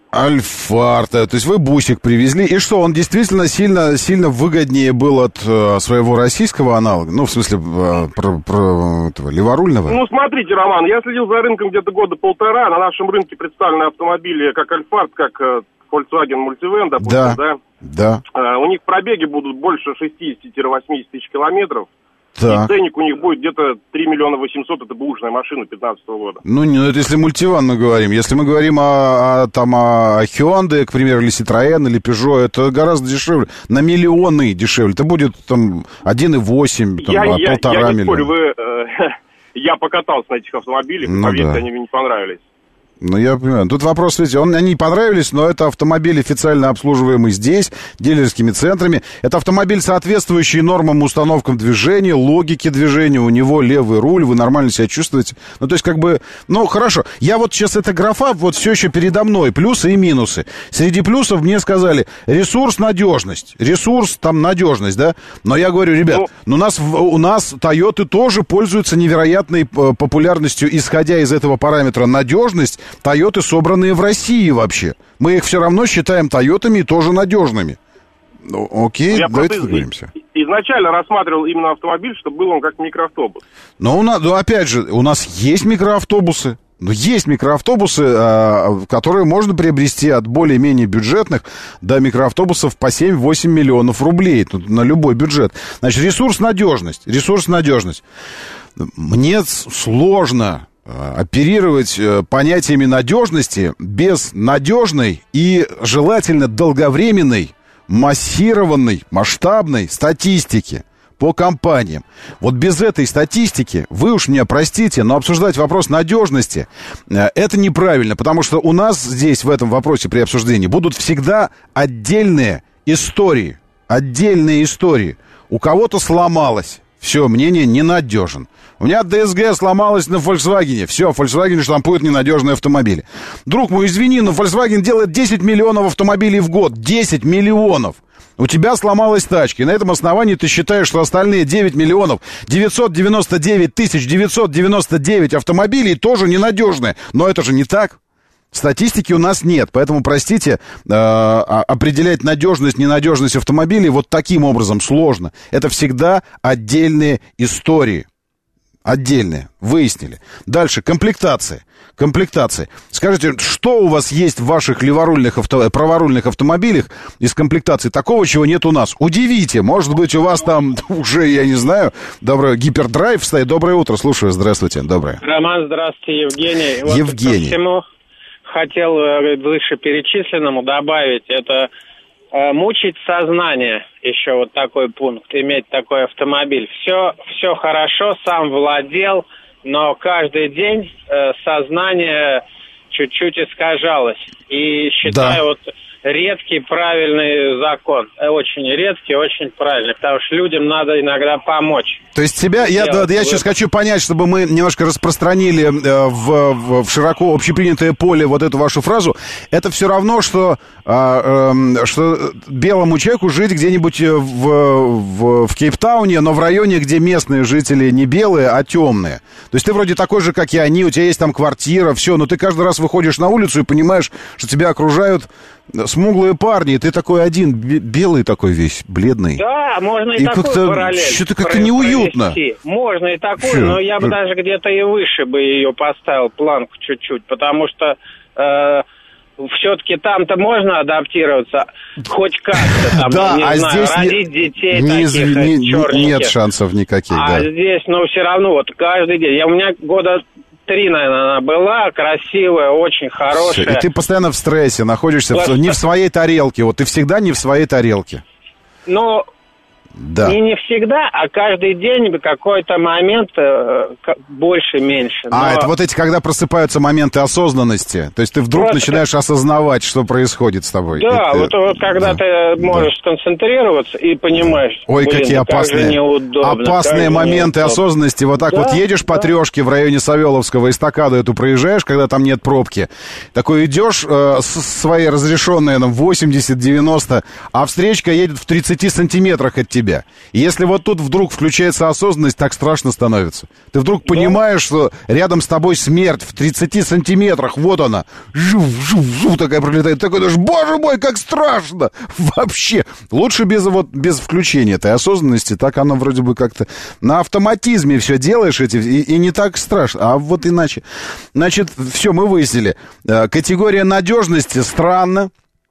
Альфард, то есть вы бусик привезли, и что, он действительно сильно, сильно выгоднее был от э, своего российского аналога? Ну, в смысле, э, про, про этого, леворульного? Ну, смотрите, Роман, я следил за рынком где-то года полтора, на нашем рынке представлены автомобили как Альфард, как э, Volkswagen Multivan, допустим, да, да? Да. Э, у них пробеги будут больше шестьдесят-восемьдесят тысяч километров. Так. И ценник у них будет где-то три миллиона восемьсот, это бэушная машина пятнадцатого года. Ну, не, ну, это если мультиван мы говорим. Если мы говорим о, о, там, о Hyundai, к примеру, или Citroёn, или Peugeot, это гораздо дешевле, на миллионы дешевле. Это будет там один и восемь, там, я, я, полтора я не миллиона. Спорю, вы, э, я покатался на этих автомобилях, ну, поверьте, да. они мне не понравились. Ну, я понимаю. Тут вопрос, видите, он, они понравились, но это автомобиль официально обслуживаемый здесь, дилерскими центрами. Это автомобиль, соответствующий нормам, установкам движения, логике движения. У него левый руль, вы нормально себя чувствуете. Ну, то есть, как бы, ну, хорошо. Я вот сейчас, эта графа вот все еще передо мной, плюсы и минусы. Среди плюсов мне сказали ресурс, надежность. Ресурс, там, надежность, да? Но я говорю, ребят, ну, ну у нас, у нас Toyota тоже пользуются невероятной популярностью, исходя из этого параметра надежность. Тойоты, собранные в России вообще. Мы их все равно считаем Тойотами и тоже надежными. Ну, окей, я давайте договоримся. Изначально рассматривал именно автомобиль, чтобы был он как микроавтобус. Но у нас, ну, опять же, у нас есть микроавтобусы. Но есть микроавтобусы, которые можно приобрести от более-менее бюджетных до микроавтобусов по семь-восемь миллионов рублей. Тут на любой бюджет. Значит, ресурс-надежность. Ресурс-надежность. Мне сложно оперировать понятиями надежности без надежной и желательно долговременной, массированной, масштабной статистики по компаниям. Вот без этой статистики, вы уж меня простите, но обсуждать вопрос надежности это неправильно, потому что у нас здесь в этом вопросе при обсуждении будут всегда отдельные истории, отдельные истории. У кого-то сломалось. Все, мнение ненадежен. У меня ди эс джи сломалась на Volkswagen. Все, Volkswagen штампует ненадежные автомобили. Друг мой, извини, но Volkswagen делает десять миллионов автомобилей в год. десять миллионов. У тебя сломалась тачка. И на этом основании ты считаешь, что остальные девять миллионов девятьсот девяносто девять тысяч девятьсот девяносто девять автомобилей тоже ненадежные. Но это же не так. Статистики у нас нет, поэтому, простите, э, определять надежность, ненадежность автомобилей вот таким образом сложно. Это всегда отдельные истории. Отдельные. Выяснили. Дальше. Комплектация. Комплектация. Скажите, что у вас есть в ваших леворульных авто... праворульных автомобилях из комплектации такого, чего нет у нас? Удивите. Может быть, у вас там уже, я не знаю, доброе, гипердрайв стоит. Доброе утро. Слушаю. Здравствуйте. Доброе. Роман, здравствуйте. Евгений. Вот Евгений. Ко всему хотел вышеперечисленному добавить, это э, мучить сознание, еще вот такой пункт, иметь такой автомобиль. Все, все хорошо, сам владел, но каждый день э, сознание чуть-чуть искажалось. И считаю, да. вот редкий правильный закон. Очень редкий, очень правильный, потому что людям надо иногда помочь. То есть тебя, я, да, я сейчас хочу понять, чтобы мы немножко распространили э, в, в широко общепринятое поле вот эту вашу фразу. Это все равно, что, э, э, что белому человеку жить где-нибудь в, в, в Кейптауне, но в районе, где местные жители не белые, а темные. То есть ты вроде такой же, как и они, у тебя есть там квартира, все, но ты каждый раз выходишь на улицу и понимаешь, что тебя окружают смуглые парни, и ты такой один, белый такой весь, бледный. Да, можно и, и такой параллель. Что-то как-то неуютно. Провести. Можно и такой, Че? но я бы даже где-то и выше бы ее поставил, планку чуть-чуть, потому что э, все-таки там-то можно адаптироваться хоть как-то, там, да, не а знаю, здесь родить не, детей не, таких не, черненьких. Нет шансов никаких, а да. здесь, ну, все равно, вот каждый день, я, у меня года три, наверное, она была, красивая, очень хорошая. Все, и ты постоянно в стрессе, находишься в, не в своей тарелке, вот ты всегда не в своей тарелке. Ну, Да. И не всегда, а каждый день в какой-то момент э, больше-меньше. Но... А, это вот эти, когда просыпаются моменты осознанности. То есть ты вдруг Просто... начинаешь осознавать, что происходит с тобой. Да, это... вот, вот когда да. ты можешь да. сконцентрироваться и понимаешь, ой, блин, какие опасные, как же неудобно, опасные моменты неудобно. осознанности. Вот так да, вот едешь по да. трешке в районе Савеловского, эстакаду эту проезжаешь, когда там нет пробки. Такой идешь э, с своей разрешенной там, восемьдесят-девяносто, а встречка едет в тридцати сантиметрах от тебя. И если вот тут вдруг включается осознанность, так страшно становится. Ты вдруг понимаешь, что рядом с тобой смерть в тридцати сантиметрах, вот она, жув-жув-жув такая пролетает. Такой даже, боже мой, как страшно! Вообще. Лучше без, вот, без включения этой осознанности, так оно вроде бы как-то на автоматизме все делаешь, эти, и, и не так страшно. А вот иначе. Значит, все, мы выяснили. Категория надежности странно.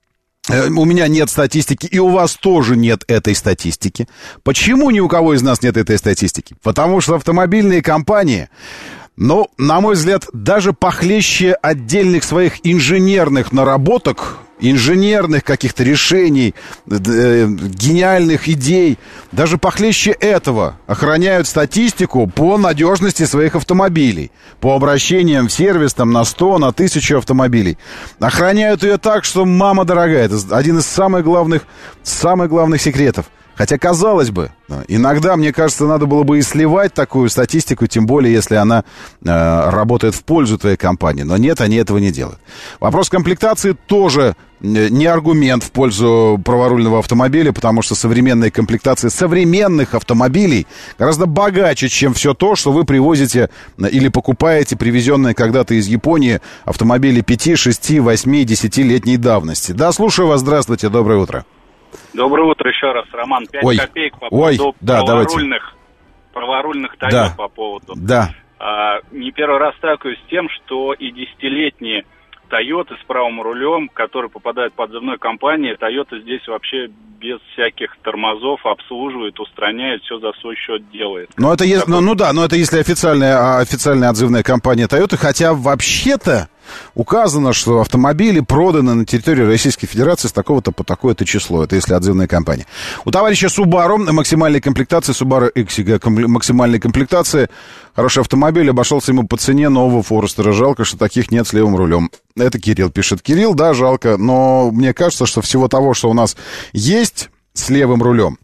У меня нет статистики, и у вас тоже нет этой статистики. Почему ни у кого из нас нет этой статистики? Потому что автомобильные компании, ну, на мой взгляд, даже похлеще отдельных своих инженерных наработок, инженерных каких-то решений, э, гениальных идей, даже похлеще этого охраняют статистику по надежности своих автомобилей, по обращениям в сервис там, на сто, на тысячу автомобилей. Охраняют ее так, что, мама дорогая, это один из самых главных, самых главных секретов. Хотя, казалось бы, иногда, мне кажется, надо было бы и сливать такую статистику, тем более, если она э, работает в пользу твоей компании. Но нет, они этого не делают. Вопрос комплектации тоже не аргумент в пользу праворульного автомобиля, потому что современные комплектации современных автомобилей гораздо богаче, чем все то, что вы привозите или покупаете, привезенные когда-то из Японии автомобили пяти, шести, восьми, десятилетней давности. Да, слушаю вас, здравствуйте, доброе утро. Доброе утро еще раз, Роман. Пять Ой. копеек по Ой. поводу да, праворульных, праворульных Toyota да. по поводу. Да. А, не первый раз сталкиваюсь с тем, что и десятилетние Toyota с правым рулем, которые попадают под отзывной компании, Toyota здесь вообще без всяких тормозов обслуживает, устраняет, все за свой счет делает. Ну, это есть, ну, ну да, но это если официальная, официальная отзывная компания Toyota, хотя вообще-то указано, что автомобили проданы на территории Российской Федерации с такого-то по такое-то число. Это если отзывная компания. У товарища Subaru максимальной комплектации, Subaru Ixigo максимальной комплектации, хороший автомобиль, обошелся ему по цене нового Форестера. Жалко, что таких нет с левым рулем. Это Кирилл пишет. Кирилл, да, жалко, но мне кажется, что всего того, что у нас есть с левым рулем,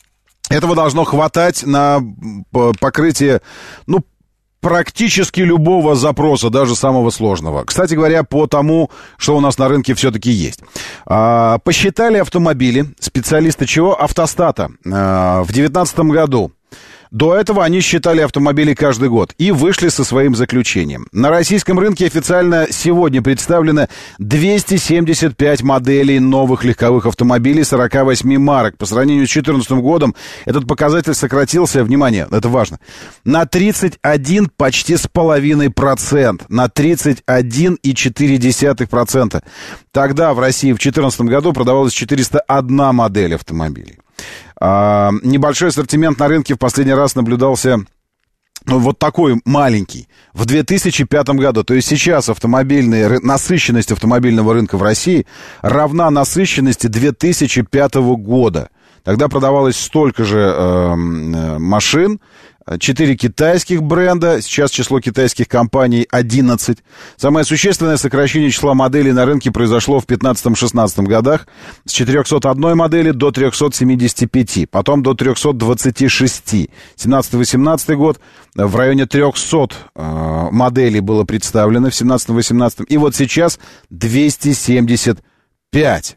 этого должно хватать на покрытие, ну, практически любого запроса, даже самого сложного. Кстати говоря, по тому, что у нас на рынке все-таки есть. А, посчитали автомобили специалисты чего? Автостата. А, в две тысячи девятнадцатом году. До этого они считали автомобили каждый год и вышли со своим заключением. На российском рынке официально сегодня представлено двести семьдесят пять моделей новых легковых автомобилей сорок восемь марок. По сравнению с две тысячи четырнадцатым годом этот показатель сократился, внимание, это важно, на тридцать один почти с половиной процент. На тридцать один и четыре десятых процента. Тогда в России в две тысячи четырнадцатом году продавалось четыреста одна модель автомобилей. А, небольшой ассортимент на рынке в последний раз наблюдался, ну, вот такой маленький, в две тысячи пятом году. То есть сейчас автомобильная, насыщенность автомобильного рынка в России равна насыщенности две тысячи пятого года. Тогда продавалось столько же э, машин, четыре китайских бренда, сейчас число китайских компаний одиннадцать. Самое существенное сокращение числа моделей на рынке произошло в пятнадцатом-шестнадцатом годах с четырехсот одной модели до трехсот семидесяти пяти, потом до трехсот двадцати шести. семнадцатый-восемнадцатый год в районе трехсот э, моделей было представлено в семнадцатом-восемнадцатом, и вот сейчас двести семьдесят пять.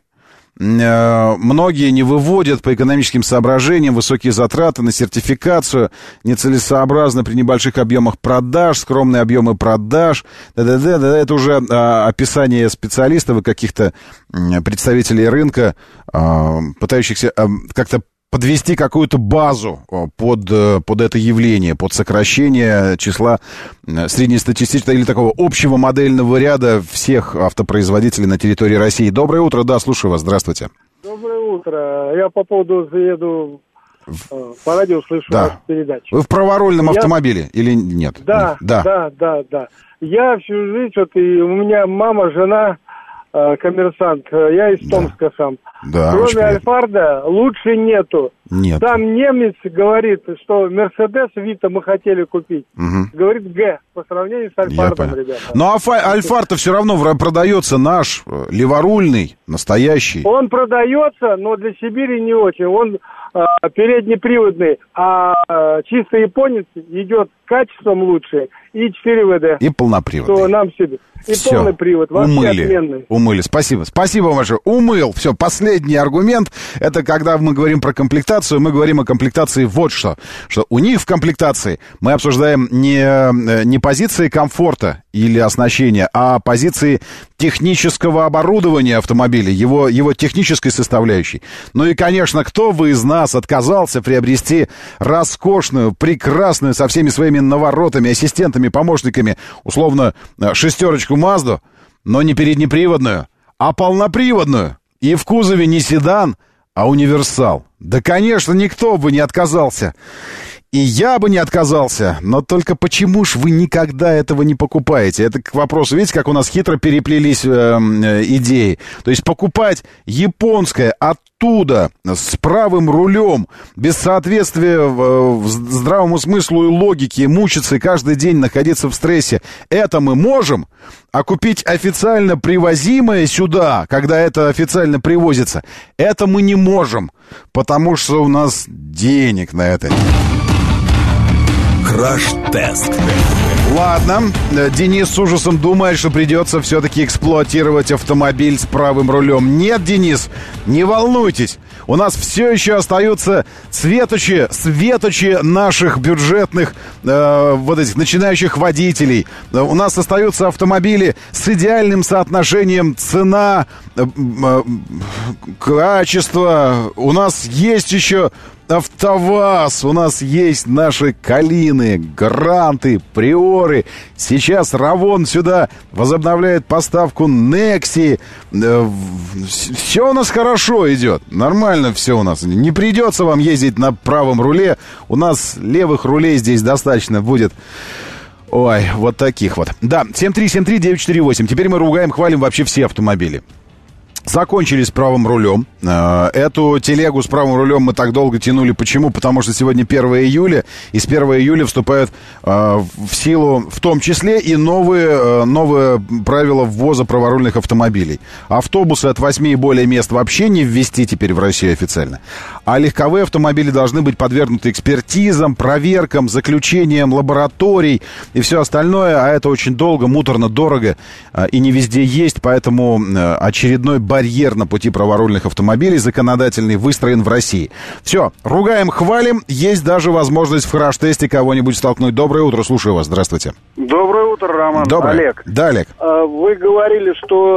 Многие не выводят по экономическим соображениям, высокие затраты на сертификацию, нецелесообразно при небольших объемах продаж, скромные объемы продаж. Да-да-да, это уже а, описание специалистов и каких-то представителей рынка, а, пытающихся а, как-то подвести какую-то базу под, под это явление, под сокращение числа среднестатистического или такого общего модельного ряда всех автопроизводителей на территории России. Доброе утро, да, слушаю вас, здравствуйте. Доброе утро. Я по поводу заеду, по радио слышу да. вашу передачу. Вы в праворульном Я... автомобиле или нет? Да, да, да, да, да. Я всю жизнь, вот и у меня мама, жена «Коммерсант». Я из Томска сам. Да, кроме «Альфарда» лучше нету. Нет. Там немец говорит, что «Мерседес Вита» мы хотели купить. Угу. Говорит «Г» по сравнению с «Альфардом», ребята. Ну, а «Альфард»-то все равно продается наш, леворульный, настоящий. Он продается, но для Сибири не очень. Он э, переднеприводный, а э, чисто японец идет качеством лучше и четыре вэ дэ. И полноприводный. Что нам себе. И все. Полный привод, вообще умыли, отменный. Умыли, спасибо. Спасибо вам большое. Умыл. Все, последний аргумент. Это когда мы говорим про комплектацию, мы говорим о комплектации вот что. Что у них в комплектации мы обсуждаем не, не позиции комфорта или оснащения, а позиции технического оборудования автомобиля, его, его технической составляющей. Ну и, конечно, кто бы из нас отказался приобрести роскошную, прекрасную, со всеми своими наворотами, ассистентами, помощниками, условно, шестерочку Мазду, но не переднеприводную, а полноприводную. И в кузове не седан, а универсал. Да, конечно, никто бы не отказался. И я бы не отказался, но только почему ж вы никогда этого не покупаете? Это к вопросу, видите, как у нас хитро переплелись э, э, идеи. То есть покупать японское оттуда с правым рулем, без соответствия э, здравому смыслу и логике, мучиться и каждый день находиться в стрессе, это мы можем. А купить официально привозимое сюда, когда это официально привозится, это мы не можем, потому что у нас денег на это нет. Краш-тест. Ладно, Денис с ужасом думает, что придется все-таки эксплуатировать автомобиль с правым рулем. Нет, Денис, не волнуйтесь. У нас все еще остаются светочи, светочи наших бюджетных э, вот этих начинающих водителей. У нас остаются автомобили с идеальным соотношением цена, э, э, качество. У нас есть еще АвтоВАЗ, у нас есть наши Калины, Гранты, Приоры. Сейчас Равон сюда возобновляет поставку Некси. Все у нас хорошо идет, нормально все у нас. Не придется вам ездить на правом руле. У нас левых рулей здесь достаточно будет. Ой, вот таких вот. Да, семь три семь три девять четыре восемь. Теперь мы ругаем, хвалим вообще все автомобили. Закончили с правым рулем. Эту телегу с правым рулем мы так долго тянули. Почему? Потому что сегодня первое июля, и с первого июля вступают в силу в том числе и новые, новые правила ввоза праворульных автомобилей. Автобусы от восьми и более мест вообще не ввести теперь в Россию официально. А легковые автомобили должны быть подвергнуты экспертизам, проверкам, заключениям лабораторий и все остальное. А это очень долго, муторно, дорого и не везде есть. Поэтому очередной барьер на пути праворульных автомобилей законодательный выстроен в России. Все, ругаем, хвалим. Есть даже возможность в краш-тесте кого-нибудь столкнуть. Доброе утро, слушаю вас. Здравствуйте. Доброе утро, Роман. Доброе. Олег. Да, Олег. Вы говорили,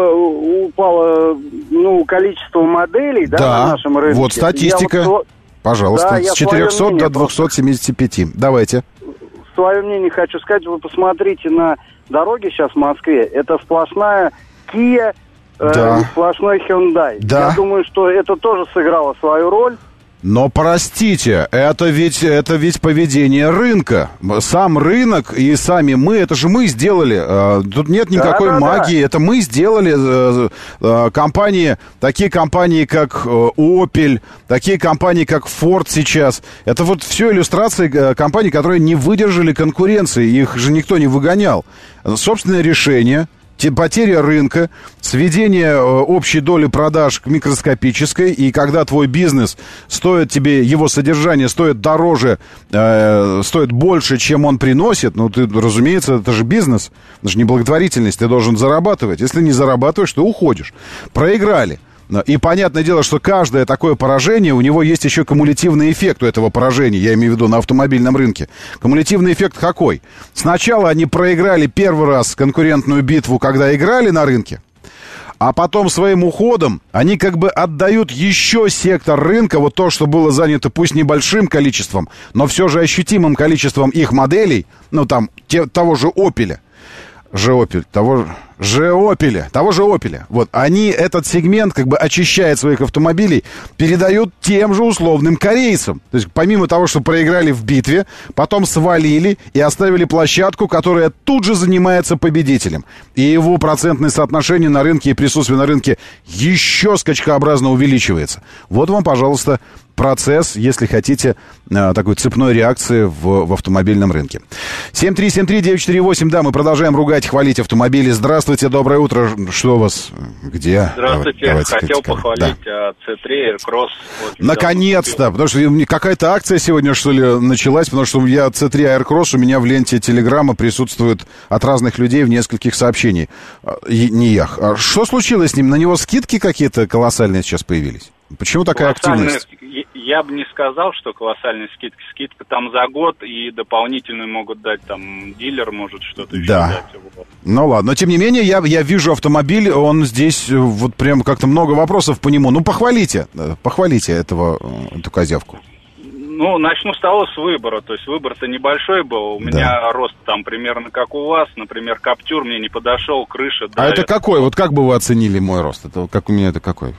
что упало ну, количество моделей, да, да, на нашем рынке. Вот статистика. Вот, пожалуйста, да, с четырехсот до двухсот семидесяти пяти. Давайте. Свое мнение хочу сказать. Вы посмотрите на дороги сейчас в Москве. Это сплошная Kia, да. э, сплошной Hyundai. Да. Я думаю, что это тоже сыграло свою роль. Но простите, это ведь, это ведь поведение рынка. Сам рынок и сами мы, это же мы сделали. Тут нет никакой да, да, магии. Да. Это мы сделали. Компании, такие компании, как Opel, такие компании, как Ford сейчас. Это вот все иллюстрации компаний, которые не выдержали конкуренции. Их же никто не выгонял. Собственное решение. Потеря рынка, сведение общей доли продаж к микроскопической, и когда твой бизнес стоит тебе, его содержание стоит дороже, э, стоит больше, чем он приносит, ну, ты, разумеется, это же бизнес, это же не благотворительность, ты должен зарабатывать. Если не зарабатываешь, ты уходишь. Проиграли. И понятное дело, что каждое такое поражение, у него есть еще кумулятивный эффект у этого поражения, я имею в виду на автомобильном рынке. Кумулятивный эффект какой? Сначала они проиграли первый раз конкурентную битву, когда играли на рынке, а потом своим уходом они как бы отдают еще сектор рынка, вот то, что было занято пусть небольшим количеством, но все же ощутимым количеством их моделей, ну там, те, того же Opel, же Opel, того же Opel, того же Opel. Вот, они этот сегмент, как бы очищая своих автомобилей, передают тем же условным корейцам. То есть, помимо того, что проиграли в битве, потом свалили и оставили площадку, которая тут же занимается победителем. И его процентное соотношение на рынке и присутствие на рынке еще скачкообразно увеличивается. Вот вам, пожалуйста, процесс, если хотите, такой цепной реакции в, в автомобильном рынке. семь три семь три девять четыре восемь, да, мы продолжаем ругать, хвалить автомобили. Здравствуйте, доброе утро. Что у вас? Где? Здравствуйте, Давайте хотел критиковать. похвалить Да. си три Aircross. Вот, Наконец-то, потому что какая-то акция сегодня, что ли, началась, потому что я си три Aircross, у меня в ленте Телеграма присутствует от разных людей в нескольких сообщениях. Не я. Что случилось с ним? На него скидки какие-то колоссальные сейчас появились? Почему такая активность? Я бы не сказал, что колоссальные скидки. Скидка там за год, и дополнительную могут дать, там, дилер может что-то еще да. дать. Вот. Ну ладно, но тем не менее, я, я вижу автомобиль, он здесь, вот прям как-то много вопросов по нему. Ну, похвалите, похвалите этого, эту козявку. Ну, начну с того, с выбора. То есть выбор-то небольшой был. У да. меня рост там примерно как у вас. Например, Каптюр мне не подошел, крыша... А это какой? Вот как бы вы оценили мой рост? Это как у меня это какой?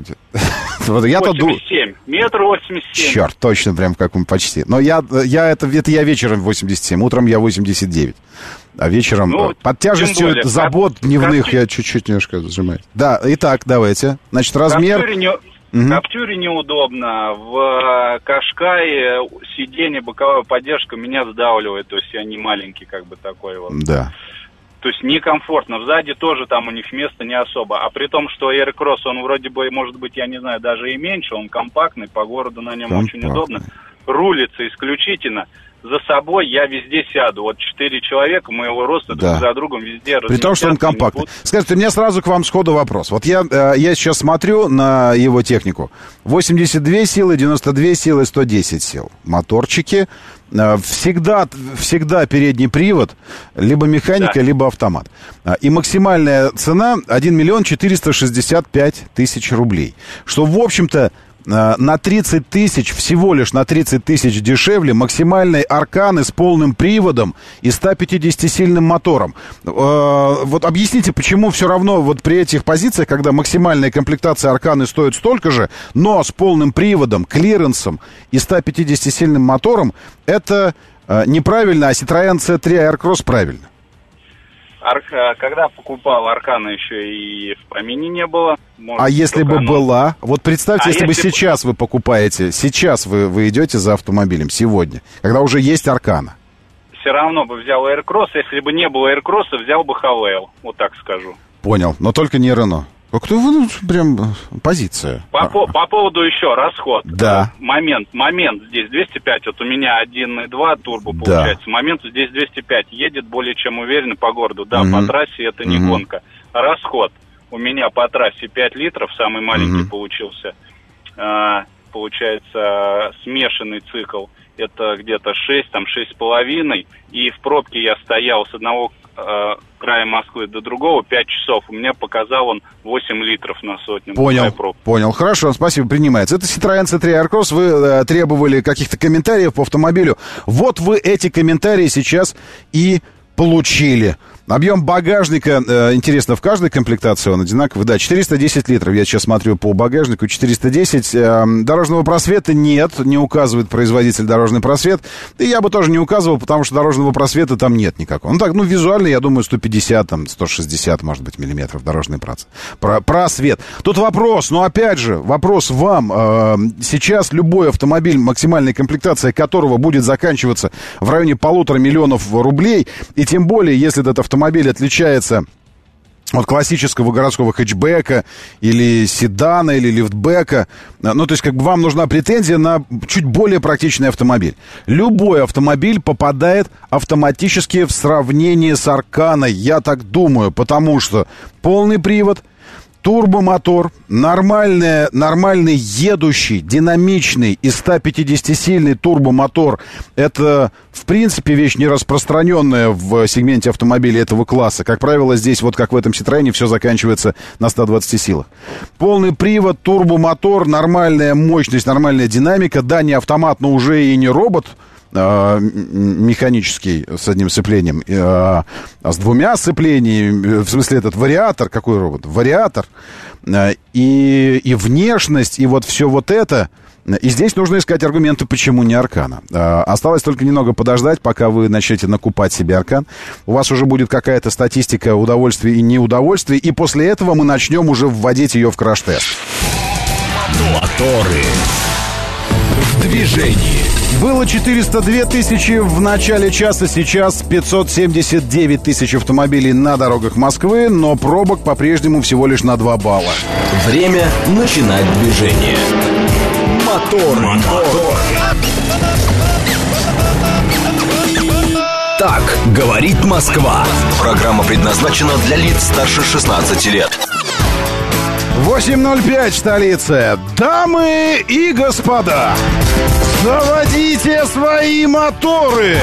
восемьдесят семь. Метр восемьдесят семь. Черт, точно, прям как почти. Но я, я это, это я вечером восемьдесят семь, утром я восемьдесят девять. А вечером ну, под тяжестью более, забот как, дневных как... я чуть-чуть немножко сжимаю. Да, итак, давайте. Значит, размер... В Каптюре неудобно, в Кашкае сиденье, боковая поддержка меня сдавливает, то есть я не маленький, как бы такой вот. Да. То есть некомфортно, сзади тоже там у них места не особо, а при том, что Aircross, он вроде бы, может быть, я не знаю, даже и меньше, он компактный, по городу на нем компактный. Очень удобно, рулится исключительно. За собой я везде сяду. Вот четыре человека моего роста да. друг за другом везде. При том, что он компактный. Скажите, у меня сразу к вам сходу вопрос. Вот я, я сейчас смотрю на его технику. восемьдесят две силы, девяносто две силы, сто десять сил. Моторчики. Всегда, всегда передний привод. Либо механика, да. либо автомат. И максимальная цена один миллион четыреста шестьдесят пять тысяч рублей. Что, в общем-то, на тридцать тысяч, всего лишь на тридцать тысяч дешевле максимальной Арканы с полным приводом и ста пятидесятисильным мотором. Вот объясните, почему все равно вот при этих позициях, когда максимальная комплектация Арканы стоит столько же, но с полным приводом, клиренсом и ста пятидесятисильным мотором, это неправильно, а Citroёn си три Aircross правильно. Когда покупал Аркана, еще и в помине не было. Может, а если бы оно... была? Вот представьте, а если, если бы сейчас вы покупаете, сейчас вы, вы идете за автомобилем, сегодня, когда уже есть Аркана. Все равно бы взял Aircross, если бы не было Aircross, взял бы Хавейл, вот так скажу. Понял, но только не Рено. Кто вы, ну, прям позиция. По, по, по поводу еще расход. Да. Момент, момент здесь двести пять, вот у меня один и два турбо получается. Да. Момент здесь двести пять, едет более чем уверенно по городу. Да, угу. по трассе это не угу. гонка. Расход у меня по трассе пять литров, самый маленький угу. получился. А, получается смешанный цикл. Это где-то шесть, там шесть с половиной. И в пробке я стоял с одного э, края Москвы до другого пять часов. У меня показал он восемь литров на сотню. Понял, понял. Хорошо, спасибо, принимается. Это Citroёn си три Aircross. Вы э, требовали каких-то комментариев по автомобилю. Вот вы эти комментарии сейчас и получили. Объем багажника, э, интересно, в каждой комплектации он одинаковый? Да, четыреста десять литров, я сейчас смотрю по багажнику, четыреста десять. Э, дорожного просвета нет, не указывает производитель дорожный просвет. И я бы тоже не указывал, потому что дорожного просвета там нет никакого. Ну так, ну визуально, я думаю, сто пятьдесят, там, сто шестьдесят, может быть, миллиметров дорожный просвет. Про, просвет. Тут вопрос, ну опять же, вопрос вам. Э, сейчас любой автомобиль, максимальная комплектация которого будет заканчиваться в районе полутора миллионов рублей, и тем более, если этот автомобиль Автомобиль отличается от классического городского хэтчбека или седана, или лифтбека. Ну, то есть, как бы вам нужна претензия на чуть более практичный автомобиль. Любой автомобиль попадает автоматически в сравнение с Арканой, я так думаю, потому что полный привод, турбомотор, нормальный, нормальный едущий, динамичный и ста пятидесятисильный турбомотор. Это, в принципе, вещь не распространенная в сегменте автомобилей этого класса. Как правило, здесь, вот как в этом Citroёне, все заканчивается на ста двадцати силах. Полный привод, турбомотор, нормальная мощность, нормальная динамика. Да, не автомат, но уже и не робот. э, механический с одним сцеплением, э, а с двумя сцеплениями, в смысле этот вариатор, какой робот? Вариатор, э, и, и внешность, и вот все вот это. И здесь нужно искать аргументы, почему не Аркана. Э, осталось только немного подождать, пока вы начнете накупать себе Аркан. У вас уже будет какая-то статистика удовольствий и неудовольствий, и после этого мы начнем уже вводить ее в краш-тест. Моторы в движении. Было четыреста две тысячи в начале часа, сейчас пятьсот семьдесят девять тысяч автомобилей на дорогах Москвы, но пробок по-прежнему всего лишь на два балла. Время начинать движение. Мотор, мотор. Так говорит Москва. Программа предназначена для лиц старше шестнадцати лет. восемь ноль пять, столица. Дамы и господа, заводите свои моторы.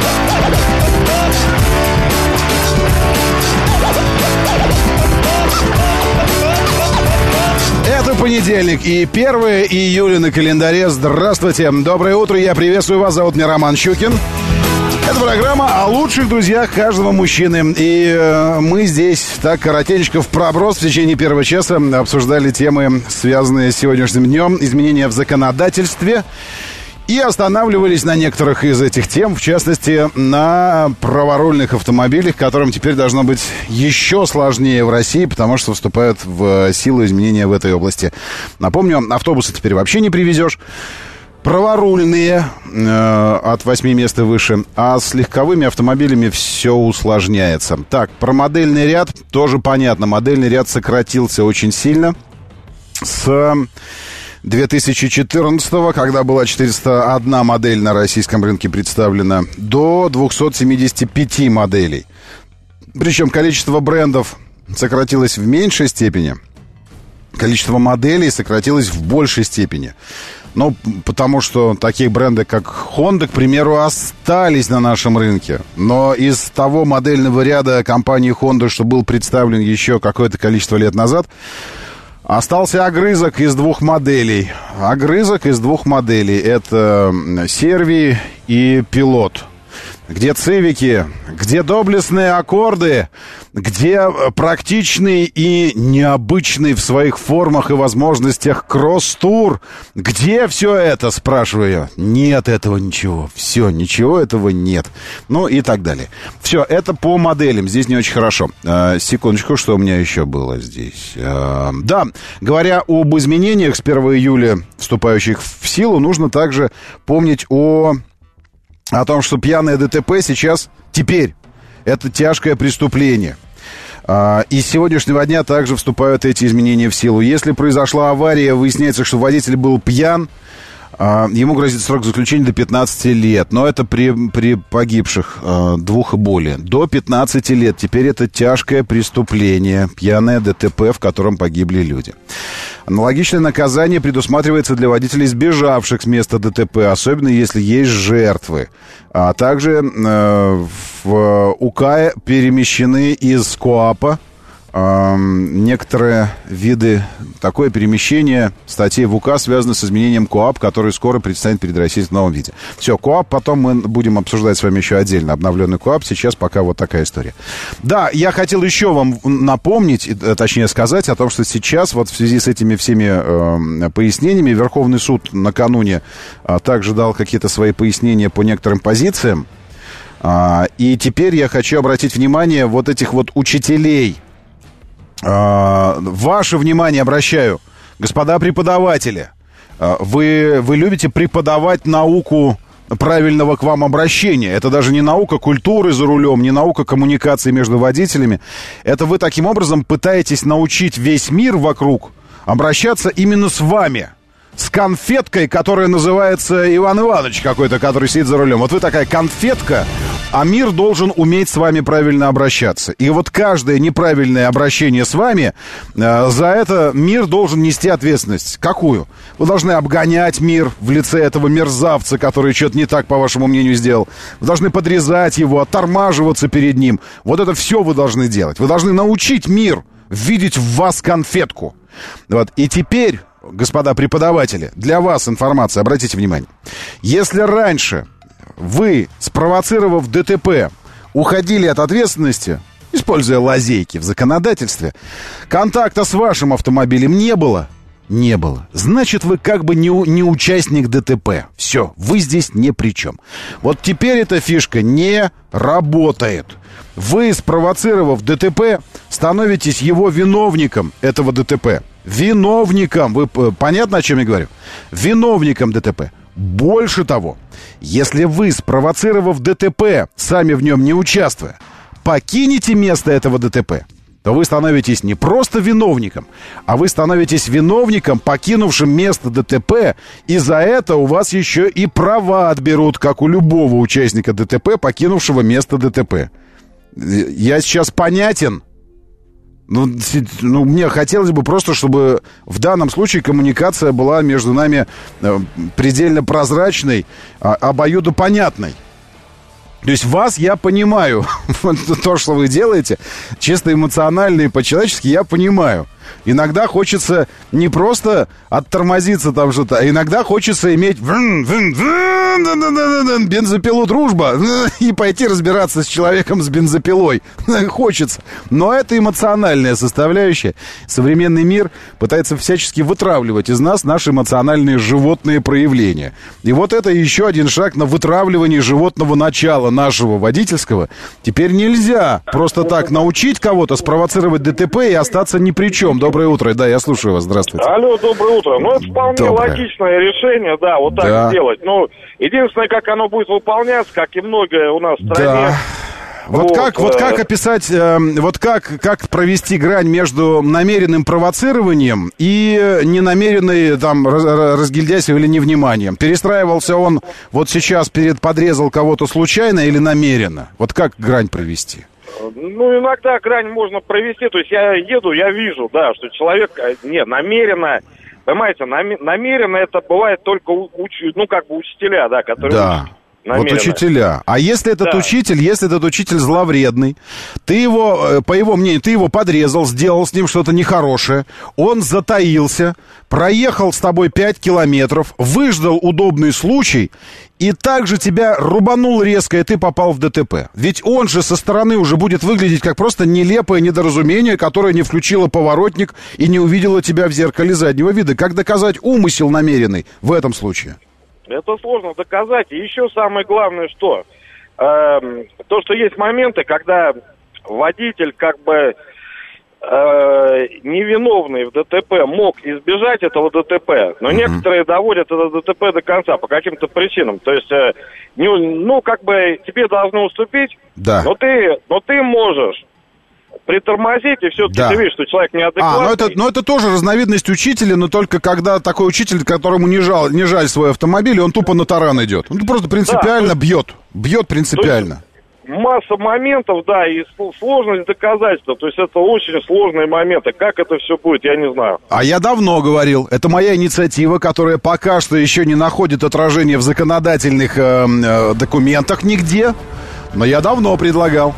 Это понедельник и первое июля на календаре. Здравствуйте, доброе утро, я приветствую вас, зовут меня Роман Щукин. Это программа о лучших друзьях каждого мужчины. И э, мы здесь так коротенько в проброс в течение первого часа обсуждали темы, связанные с сегодняшним днем, изменения в законодательстве. И останавливались на некоторых из этих тем, в частности, на праворульных автомобилях, которым теперь должно быть еще сложнее в России, потому что вступают в силу изменения в этой области. Напомню, автобусы теперь вообще не привезешь. Праворульные э, от восьми мест и выше, а с легковыми автомобилями все усложняется. Так, про модельный ряд тоже понятно. Модельный ряд сократился очень сильно с две тысячи четырнадцатого, когда была четыреста одна модель на российском рынке представлена, до двухсот семидесяти пяти моделей. Причем количество брендов сократилось в меньшей степени, количество моделей сократилось в большей степени. Ну, потому что такие бренды, как Honda, к примеру, остались на нашем рынке. Но из того модельного ряда компании Honda, что был представлен еще какое-то количество лет назад, остался огрызок из двух моделей. Огрызок из двух моделей. Это Серви и Пилот. Где цивики, где доблестные аккорды, где практичный и необычный в своих формах и возможностях кросс-тур. Где все это, спрашиваю я? Нет этого ничего. Все, ничего этого нет. Ну и так далее. Все, это по моделям. Здесь не очень хорошо. А, секундочку, что у меня еще было здесь? А, да, говоря об изменениях с первого июля, вступающих в силу, нужно также помнить о... о том, что пьяное ДТП сейчас, теперь, это тяжкое преступление. И с сегодняшнего дня также вступают эти изменения в силу. Если произошла авария, выясняется, что водитель был пьян, ему грозит срок заключения до пятнадцати лет. Но это при, при погибших двух и более. До пятнадцати лет. Теперь это тяжкое преступление. Пьяное ДТП, в котором погибли люди. Аналогичное наказание предусматривается для водителей, сбежавших с места ДТП, особенно если есть жертвы. А также э, в УК перемещены из КоАПа э, некоторые виды. Такое перемещение статей в УК связано с изменением КоАП, который скоро предстанет перед Россией в новом виде. Все, КоАП, потом мы будем обсуждать с вами еще отдельно обновленный КоАП. Сейчас пока вот такая история. Да, я хотел еще вам напомнить, точнее сказать, о том, что сейчас вот в связи с этими всеми э, пояснениями Верховный суд накануне э, также дал какие-то свои пояснения по некоторым позициям. Э, и теперь я хочу обратить внимание вот этих вот учителей. Ваше внимание обращаю, господа преподаватели. Вы, вы любите преподавать науку правильного к вам обращения. Это даже не наука культуры за рулем, не наука коммуникации между водителями. Это вы таким образом пытаетесь научить весь мир вокруг обращаться именно с вами. С конфеткой, которая называется Иван Иванович какой-то, который сидит за рулем. Вот вы такая конфетка, а мир должен уметь с вами правильно обращаться. И вот каждое неправильное обращение с вами, э, за это мир должен нести ответственность. Какую? Вы должны обгонять мир в лице этого мерзавца, который что-то не так, по вашему мнению, сделал. Вы должны подрезать его, оттормаживаться перед ним. Вот это все вы должны делать. Вы должны научить мир видеть в вас конфетку. Вот. И теперь, господа преподаватели, для вас информация, обратите внимание. Если раньше вы, спровоцировав ДТП, уходили от ответственности, используя лазейки в законодательстве, контакта с вашим автомобилем не было, не было. Значит, вы как бы не, не участник ДТП. Все, вы здесь ни при чем. Вот теперь эта фишка не работает. Вы, спровоцировав ДТП, становитесь его виновником этого ДТП. Виновником. Вы понятно, о чем я говорю? Виновником ДТП. Больше того, если вы, спровоцировав ДТП, сами в нем не участвуя, покинете место этого ДТП, то вы становитесь не просто виновником, а вы становитесь виновником, покинувшим место ДТП, и за это у вас еще и права отберут, как у любого участника ДТП, покинувшего место ДТП. Я сейчас понятен? Ну, ну, мне хотелось бы просто, чтобы в данном случае коммуникация была между нами предельно прозрачной, обоюдопонятной. То есть вас я понимаю, то, что вы делаете, чисто эмоционально и по-человечески я понимаю. Иногда хочется не просто оттормозиться там что-то, а иногда хочется иметь бензопилу дружба и пойти разбираться с человеком с бензопилой. Хочется. Но это эмоциональная составляющая. Современный мир пытается всячески вытравливать из нас наши эмоциональные животные проявления. И вот это еще один шаг на вытравливание животного начала нашего водительского. Теперь нельзя просто так научить кого-то спровоцировать ДТП и остаться ни при чем. Доброе утро. Да, я слушаю вас. Здравствуйте. Алло, доброе утро. Ну, это вполне доброе. Логичное решение, да, вот так да. сделать. Ну, единственное, как оно будет выполняться, как и многое у нас в стране. Да. Вот, вот, как, вот как описать, э, вот как, как провести грань между намеренным провоцированием и ненамеренной там разгильдяйством или невниманием? Перестраивался он вот сейчас, перед подрезал кого-то случайно или намеренно? Вот как грань провести? Ну, иногда грань можно провести, то есть я еду, я вижу, да, что человек, не, намеренно, понимаете, намеренно это бывает только, у, ну, как бы учителя, да, которые... Да. Намеренно. Вот учителя. А если этот да. учитель, если этот учитель зловредный, ты его, по его мнению, ты его подрезал, сделал с ним что-то нехорошее, он затаился, проехал с тобой пять километров, выждал удобный случай и также тебя рубанул резко, и ты попал в ДТП. Ведь он же со стороны уже будет выглядеть как просто нелепое недоразумение, которое не включило поворотник и не увидело тебя в зеркале заднего вида. Как доказать умысел намеренный в этом случае? Это сложно доказать. И еще самое главное, что э, то, что есть моменты, когда водитель как бы э, невиновный в ДТП мог избежать этого ДТП, но mm-hmm. некоторые доводят это ДТП до конца по каким-то причинам. То есть, э, не, ну, как бы тебе должны уступить, да. но, ты, но ты можешь притормозить, и все-таки да. ты видишь, что человек неадекватный. А, ну это, ну это тоже разновидность учителя, но только когда такой учитель, которому не, жал, не жаль свой автомобиль, он тупо на таран идет. Он просто принципиально да, бьет. Бьет принципиально. Масса моментов, да, и сложность доказательства. То есть это очень сложные моменты. Как это все будет, я не знаю. А я давно говорил, это моя инициатива, которая пока что еще не находит отражения в законодательных э, э, документах нигде. Но я давно предлагал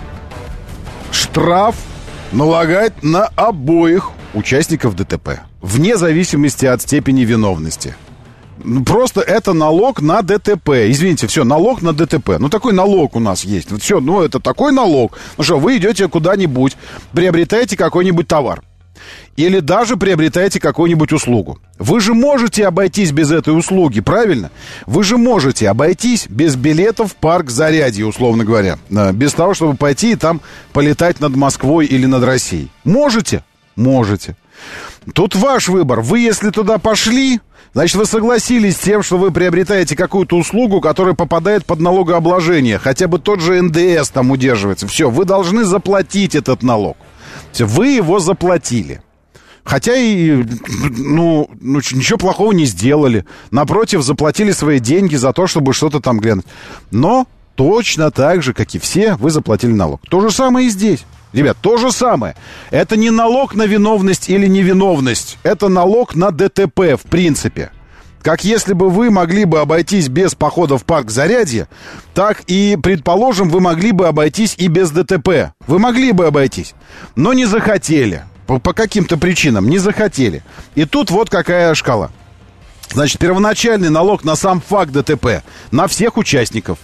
штраф налагать на обоих участников ДТП, вне зависимости от степени виновности. Просто это налог на ДТП. Извините, все, налог на ДТП. Ну, такой налог у нас есть. Вот все, ну, это такой налог. Ну что, вы идете куда-нибудь, приобретаете какой-нибудь товар. Или даже приобретаете какую-нибудь услугу. Вы же можете обойтись без этой услуги, правильно? Вы же можете обойтись без билетов в парк Зарядье, условно говоря. Без того, чтобы пойти и там полетать над Москвой или над Россией. Можете? Можете. Тут ваш выбор. Вы, если туда пошли, значит, вы согласились с тем, что вы приобретаете какую-то услугу, которая попадает под налогообложение. Хотя бы тот же эн дэ эс там удерживается. Все, вы должны заплатить этот налог. Все, вы его заплатили. Хотя и, ну, ну, ничего плохого не сделали. Напротив, заплатили свои деньги за то, чтобы что-то там глянуть. Но точно так же, как и все, вы заплатили налог. То же самое и здесь. Ребят, то же самое. Это не налог на виновность или невиновность. Это налог на ДТП, в принципе. Как если бы вы могли бы обойтись без похода в парк Зарядье, так и, предположим, вы могли бы обойтись и без ДТП. Вы могли бы обойтись, но не захотели. По, по каким-то причинам не захотели. И тут вот какая шкала. Значит, первоначальный налог на сам факт ДТП на всех участников.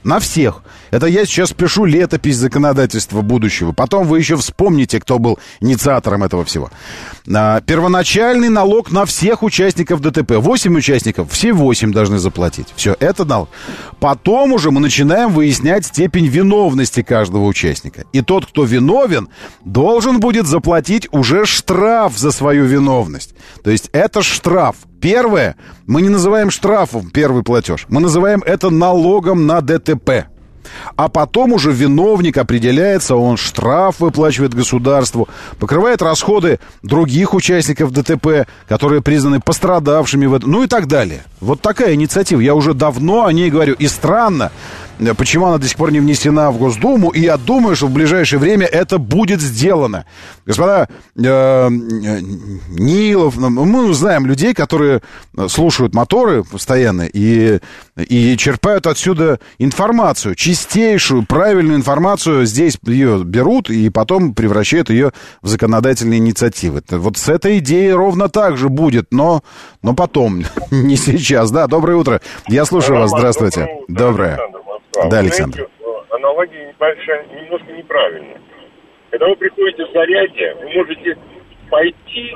На всех. Это я сейчас пишу летопись законодательства будущего. Потом вы еще вспомните, кто был инициатором этого всего. А, первоначальный налог на всех участников ДТП. Восемь участников, все восемь должны заплатить. Все, это налог. Потом уже мы начинаем выяснять степень виновности каждого участника. И тот, кто виновен, должен будет заплатить уже штраф за свою виновность. То есть это штраф. Первое, мы не называем штрафом первый платеж. Мы называем это налогом на ДТП. А потом уже виновник определяется, он штраф выплачивает государству, покрывает расходы других участников ДТП, которые признаны пострадавшими в этом, ну и так далее. Вот такая инициатива. Я уже давно о ней говорю. И странно, почему она до сих пор не внесена в Госдуму, и я думаю, что в ближайшее время это будет сделано. Господа, э, Нилов, мы знаем людей, которые слушают моторы постоянно и, и черпают отсюда информацию, чистейшую, правильную информацию, здесь ее берут и потом превращают ее в законодательные инициативы. Вот с этой идеей ровно так же будет, но, но потом, не сейчас. Да, доброе утро. Я слушаю вас, здравствуйте. Доброе. Да, Александр. Знаете, аналогия небольшая, немножко неправильная. Когда вы приходите в Зарядье, вы можете пойти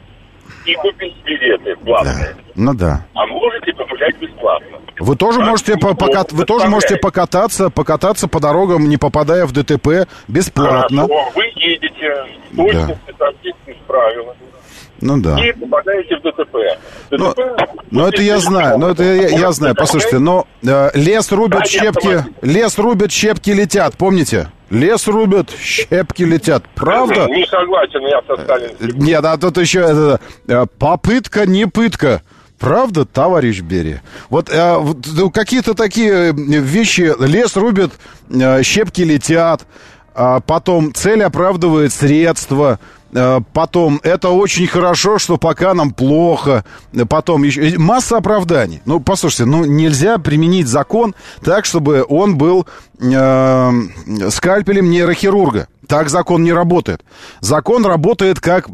и купить билеты платные. Да. Ну да. А можете погулять бесплатно. Вы тоже, можете, по покат... вы тоже можете покататься, покататься по дорогам, не попадая в ДТП, бесплатно. Хорошо, вы едете в точности, да. соответственно, с правилами. Ну да. И попадаете в ДТП. Ну, ну это я знаю, ну это я, я знаю. Послушайте, но э, лес рубят, да, щепки, лес рубят, щепки летят, помните? Лес рубят, щепки летят. Правда? Не согласен я со Сталиным. Нет, а тут еще это, попытка, не пытка. Правда, товарищ Берия? Вот, э, вот какие-то такие вещи. Лес рубят, э, щепки летят. А потом цель оправдывает средства. Потом, это очень хорошо, что пока нам плохо. Потом еще масса оправданий. Ну, послушайте, ну нельзя применить закон так, чтобы он был э, скальпелем нейрохирурга. Так закон не работает. Закон работает как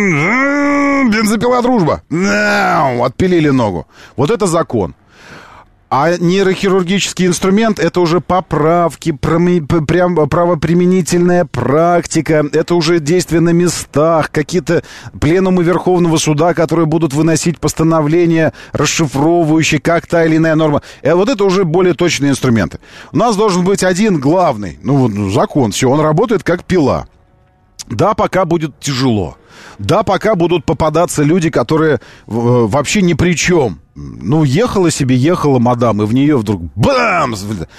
бензопила дружба. Отпилили ногу. Вот это закон. А нейрохирургический инструмент — это уже поправки, прям правоприменительная практика, это уже действия на местах, какие-то пленумы Верховного суда, которые будут выносить постановления, расшифровывающие, как та или иная норма. И вот это уже более точные инструменты. У нас должен быть один главный, ну, закон, все, он работает как пила. Да, пока будет тяжело. Да, пока будут попадаться люди, которые вообще ни при чем. Ну, ехала себе, ехала мадам, и в нее вдруг бам!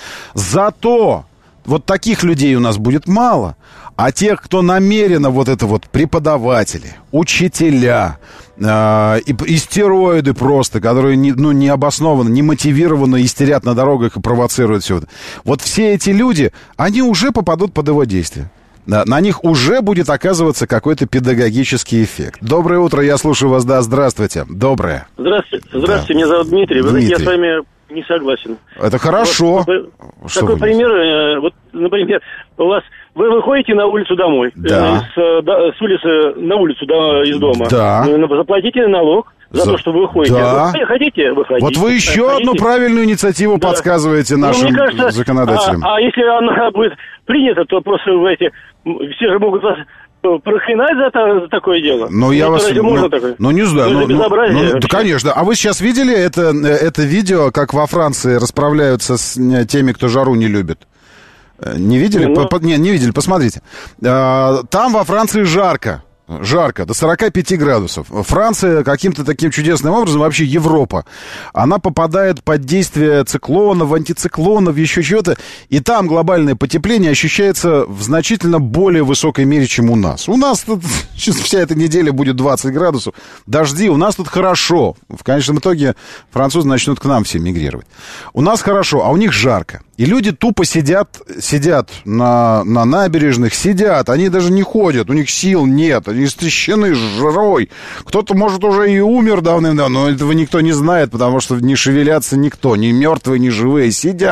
Зато вот таких людей у нас будет мало. А тех, кто намеренно, вот это вот преподаватели, учителя, э, и, и стероиды просто, которые не, ну, необоснованно, немотивированно истерят на дорогах и провоцируют все это. Вот все эти люди, они уже попадут под его действие. На них уже будет оказываться какой-то педагогический эффект. Доброе утро, я слушаю вас, да, здравствуйте. Доброе. Здравствуйте, здравствуйте, да. Меня зовут Дмитрий. Вы знаете, я с вами не согласен. Это хорошо. Вот, такой пример, вот, например, у вас, вы выходите на улицу домой, да. с, да, с улицы на улицу да, из дома, да. Заплатите налог за, за то, что вы выходите. Да. Вы хотите, выходите. Вот вы еще хотите. Одну правильную инициативу да. подсказываете нашим ну, мне кажется, законодателям. А, а если она будет принята, то просто в эти, все же могут вас проклинать за, за такое дело. Ну, я вас... Ну, ну, не знаю. Ну, ну, ну, да, конечно. А вы сейчас видели это, это видео, как во Франции расправляются с теми, кто жару не любит? Не видели? Ну, По, не, не видели, посмотрите. Там во Франции жарко. Жарко, до сорок пять градусов. Франция каким-то таким чудесным образом, вообще Европа, она попадает под действие циклонов, антициклонов, еще чего-то. И там глобальное потепление ощущается в значительно более высокой мере, чем у нас. У нас тут сейчас вся эта неделя будет двадцать градусов. Дожди, у нас тут хорошо. В конечном итоге французы начнут к нам все мигрировать. У нас хорошо, а у них жарко. И люди тупо сидят, сидят на, на набережных, сидят, они даже не ходят, у них сил нет, они истощены жирой. Кто-то, может, уже и умер давным-давно, но этого никто не знает, потому что не шевелятся никто, ни мертвые, ни живые, сидят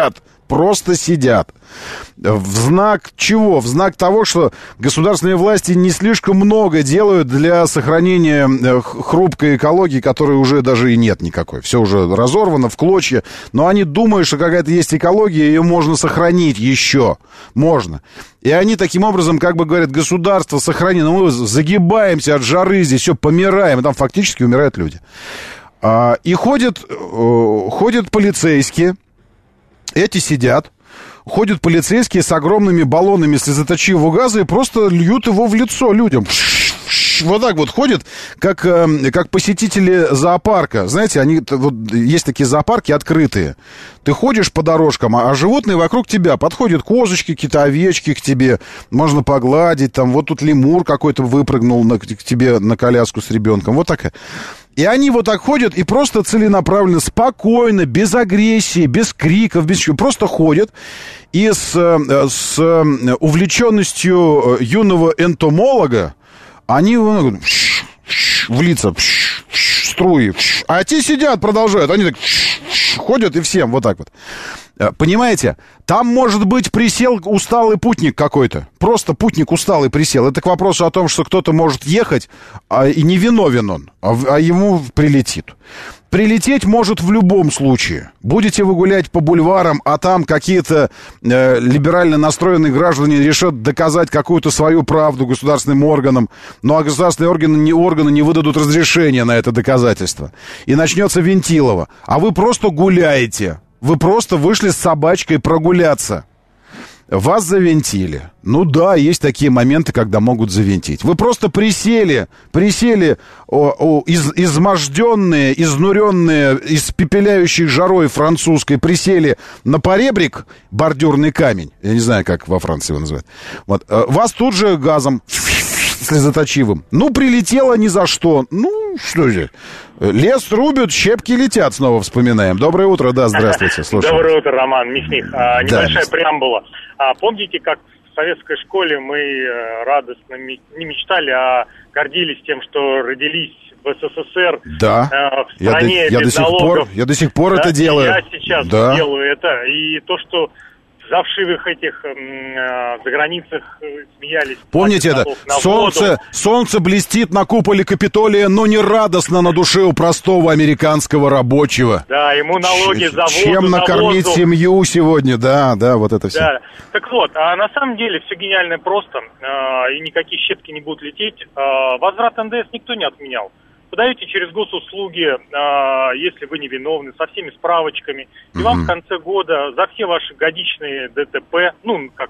просто сидят. В знак чего? В знак того, что государственные власти не слишком много делают для сохранения хрупкой экологии, которой уже даже и нет никакой. Все уже разорвано в клочья. Но они думают, что какая-то есть экология, ее можно сохранить еще. Можно. И они таким образом, как бы говорят, государство сохрани, но мы загибаемся от жары здесь, все, помираем. И там фактически умирают люди. И ходят, ходят полицейские. Эти сидят, ходят полицейские с огромными баллонами слезоточивого газа и просто льют его в лицо людям. Вот так вот ходят, как, как посетители зоопарка. Знаете, они, вот, есть такие зоопарки открытые. Ты ходишь по дорожкам, а, а животные вокруг тебя. Подходят козочки, какие-то овечки к тебе. Можно погладить. Там, вот тут лемур какой-то выпрыгнул на, к тебе на коляску с ребенком. Вот такая. И они вот так ходят и просто целенаправленно, спокойно, без агрессии, без криков, без чего. Просто ходят и с, с увлеченностью юного энтомолога они в лица струи. А те сидят, продолжают. Они так ходят и всем вот так вот. Понимаете, там, может быть, присел усталый путник какой-то. Просто путник усталый присел. Это к вопросу о том, что кто-то может ехать, а, и не виновен он, а, а ему прилетит. Прилететь может в любом случае. Будете вы гулять по бульварам, а там какие-то э, либерально настроенные граждане решат доказать какую-то свою правду государственным органам, ну а государственные органы не, органы не выдадут разрешения на это доказательство. И начнется Вентилово. А вы просто гуляете. Вы просто вышли с собачкой прогуляться. Вас завинтили. Ну да, есть такие моменты, когда могут завинтить. Вы просто присели, присели о, о, из, изможденные, изнуренные, испепеляющей жарой французской, присели на поребрик, бордюрный камень. Я не знаю, как во Франции его называют. Вот. Вас тут же газом слезоточивым. Ну, прилетело ни за что. Ну, что же. Лес рубят, щепки летят, снова вспоминаем. Доброе утро, да, здравствуйте. Слушаю. Доброе утро, Роман Мясник. А, небольшая да, преамбула. А, помните, как в советской школе мы э, радостно ми- не мечтали, а гордились тем, что родились в СССР, да. э, в стране я, до, я без до сих налогов. пор, я до сих пор да, это делаю. Я сейчас да. делаю это. И то, что завшивых этих э, за границах э, смеялись. Помните это? Солнце, солнце блестит на куполе Капитолия, но не радостно на душе у простого американского рабочего. Да, ему налоги Ч- за воду, Чем накормить за воздух. Семью сегодня, да, да, вот это все. Да. Так вот, а на самом деле все гениально просто, э, и никакие щепки не будут лететь. Э, возврат эн дэ эс никто не отменял. Подаете через госуслуги, э, если вы невиновны, со всеми справочками. И mm-hmm. вам в конце года за все ваши годичные дэ тэ пэ, ну, как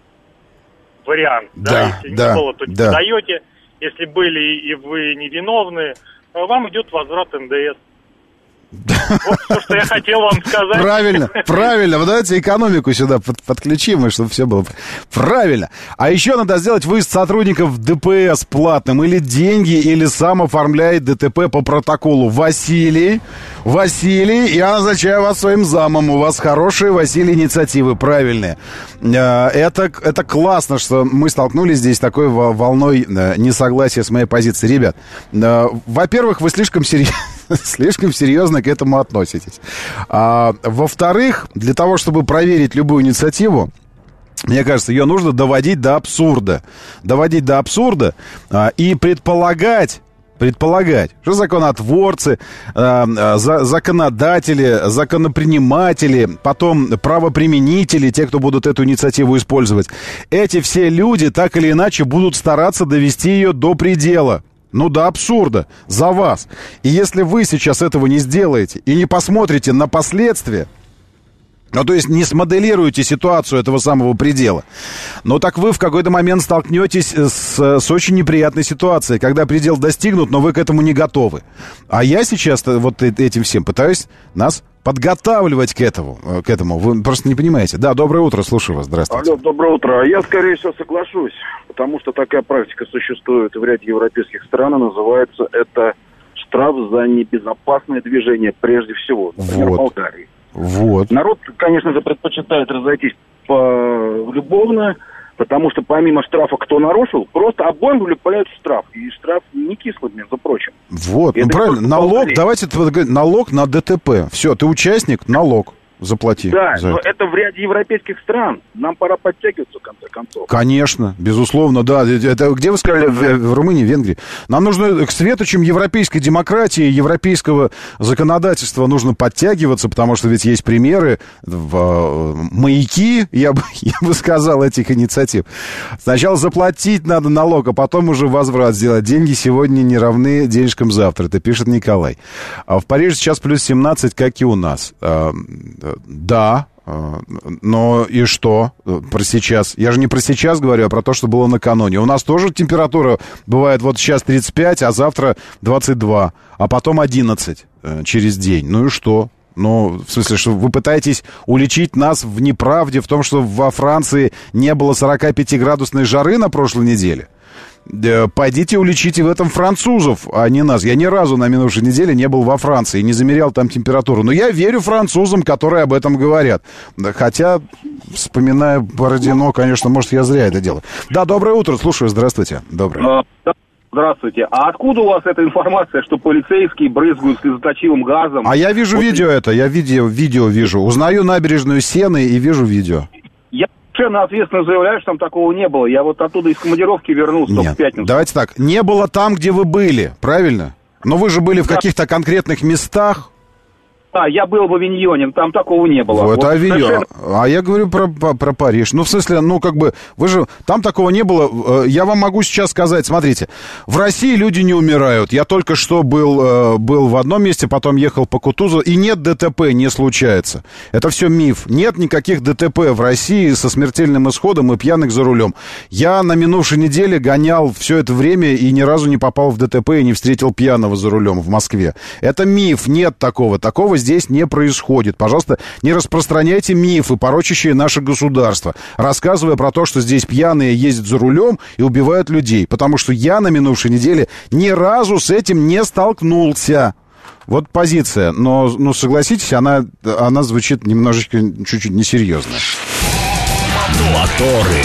вариант, да, да если да, не было, то не да. подаете. Если были и вы невиновны, вам идет возврат эн дэ эс. Вот то, что я хотел вам сказать. Правильно, правильно. Вы давайте экономику сюда под, подключим, и чтобы все было правильно. А еще надо сделать выезд сотрудников дэ пэ эс платным. Или деньги, или сам оформляет дэ тэ пэ по протоколу. Василий, Василий, я назначаю вас своим замом. У вас хорошие, Василий, инициативы, правильные. Это, это классно, что мы столкнулись здесь с такой волной несогласия с моей позицией. Ребят, во-первых, вы слишком серьезно слишком серьезно к этому относитесь. А, во-вторых, для того, чтобы проверить любую инициативу, мне кажется, ее нужно доводить до абсурда. Доводить до абсурда а, и предполагать, предполагать, что законотворцы, а, за, законодатели, законоприниматели, потом правоприменители, те, кто будут эту инициативу использовать, эти все люди так или иначе будут стараться довести ее до предела. Ну, до абсурда, за вас. И если вы сейчас этого не сделаете и не посмотрите на последствия, ну, то есть не смоделируете ситуацию этого самого предела, ну, так вы в какой-то момент столкнетесь с, с очень неприятной ситуацией, когда предел достигнут, но вы к этому не готовы. А я сейчас вот этим всем пытаюсь нас подготавливать к этому, к этому. Вы просто не понимаете. Да, доброе утро, слушаю вас, здравствуйте. Алло, доброе утро. Я, скорее всего, соглашусь, потому что такая практика существует в ряде европейских стран, и называется это штраф за небезопасное движение, прежде всего, например, вот. в Болгарии. Вот. Народ, конечно же, предпочитает разойтись по любовно, потому что помимо штрафа, кто нарушил, просто обоим влепляют штраф. И штраф не кислый, между прочим. Вот, ну правильно, налог, давайте налог на дэ тэ пэ. Все, ты участник, налог. заплати. Да, за но это. это в ряде европейских стран. Нам пора подтягиваться, в конце концов. Конечно, безусловно, да. Это где вы сказали? В, в Румынии, Венгрии. Нам нужно к светочам европейской демократии, европейского законодательства нужно подтягиваться, потому что ведь есть примеры, в, маяки, я бы, я бы сказал, этих инициатив. Сначала заплатить надо налог, а потом уже возврат сделать. Деньги сегодня не равны денежкам завтра, это пишет Николай. А в Париже сейчас плюс семнадцать, как и у нас. Да, но и что про сейчас? Я же не про сейчас говорю, а про то, что было накануне. У нас тоже температура бывает вот сейчас тридцать пять, а завтра двадцать два, а потом одиннадцать через день. Ну и что? Ну, в смысле, что вы пытаетесь уличить нас в неправде, в том, что во Франции не было сорокапятиградусной жары на прошлой неделе? Пойдите уличите в этом французов, а не нас. Я ни разу на минувшей неделе не был во Франции, не замерял там температуру. Но я верю французам, которые об этом говорят. Хотя, вспоминая Бородино, конечно, может, я зря это делаю. Да, доброе утро, слушаю, здравствуйте. Доброе. Здравствуйте. А откуда у вас эта информация, что полицейские брызгают слезоточивым газом? А я вижу вот видео это, я видео, видео вижу. Узнаю набережную Сены и вижу видео. Я совершенно ответственно заявляю, что там такого не было. Я вот оттуда из командировки вернулся только в пятницу. Давайте так, не было там, где вы были, правильно? Но вы же были в каких-то конкретных местах. Да, я был в Авиньоне, там такого не было. Вот, вот Авиньон. совершенно... А я говорю про, про, про Париж. Ну, в смысле, ну, как бы, вы же, там такого не было. Я вам могу сейчас сказать, смотрите, в России люди не умирают. Я только что был, был в одном месте, потом ехал по Кутузову, и нет ДТП, не случается. Это все миф. Нет никаких ДТП в России со смертельным исходом и пьяных за рулем. Я на минувшей неделе гонял все это время и ни разу не попал в ДТП и не встретил пьяного за рулем в Москве. Это миф, нет такого. Такого здесь не происходит. Пожалуйста, не распространяйте мифы, порочащие наше государство, рассказывая про то, что здесь пьяные ездят за рулем и убивают людей. Потому что я на минувшей неделе ни разу с этим не столкнулся. Вот позиция. Но, ну, согласитесь, она, она звучит немножечко, чуть-чуть несерьезно. Моторы.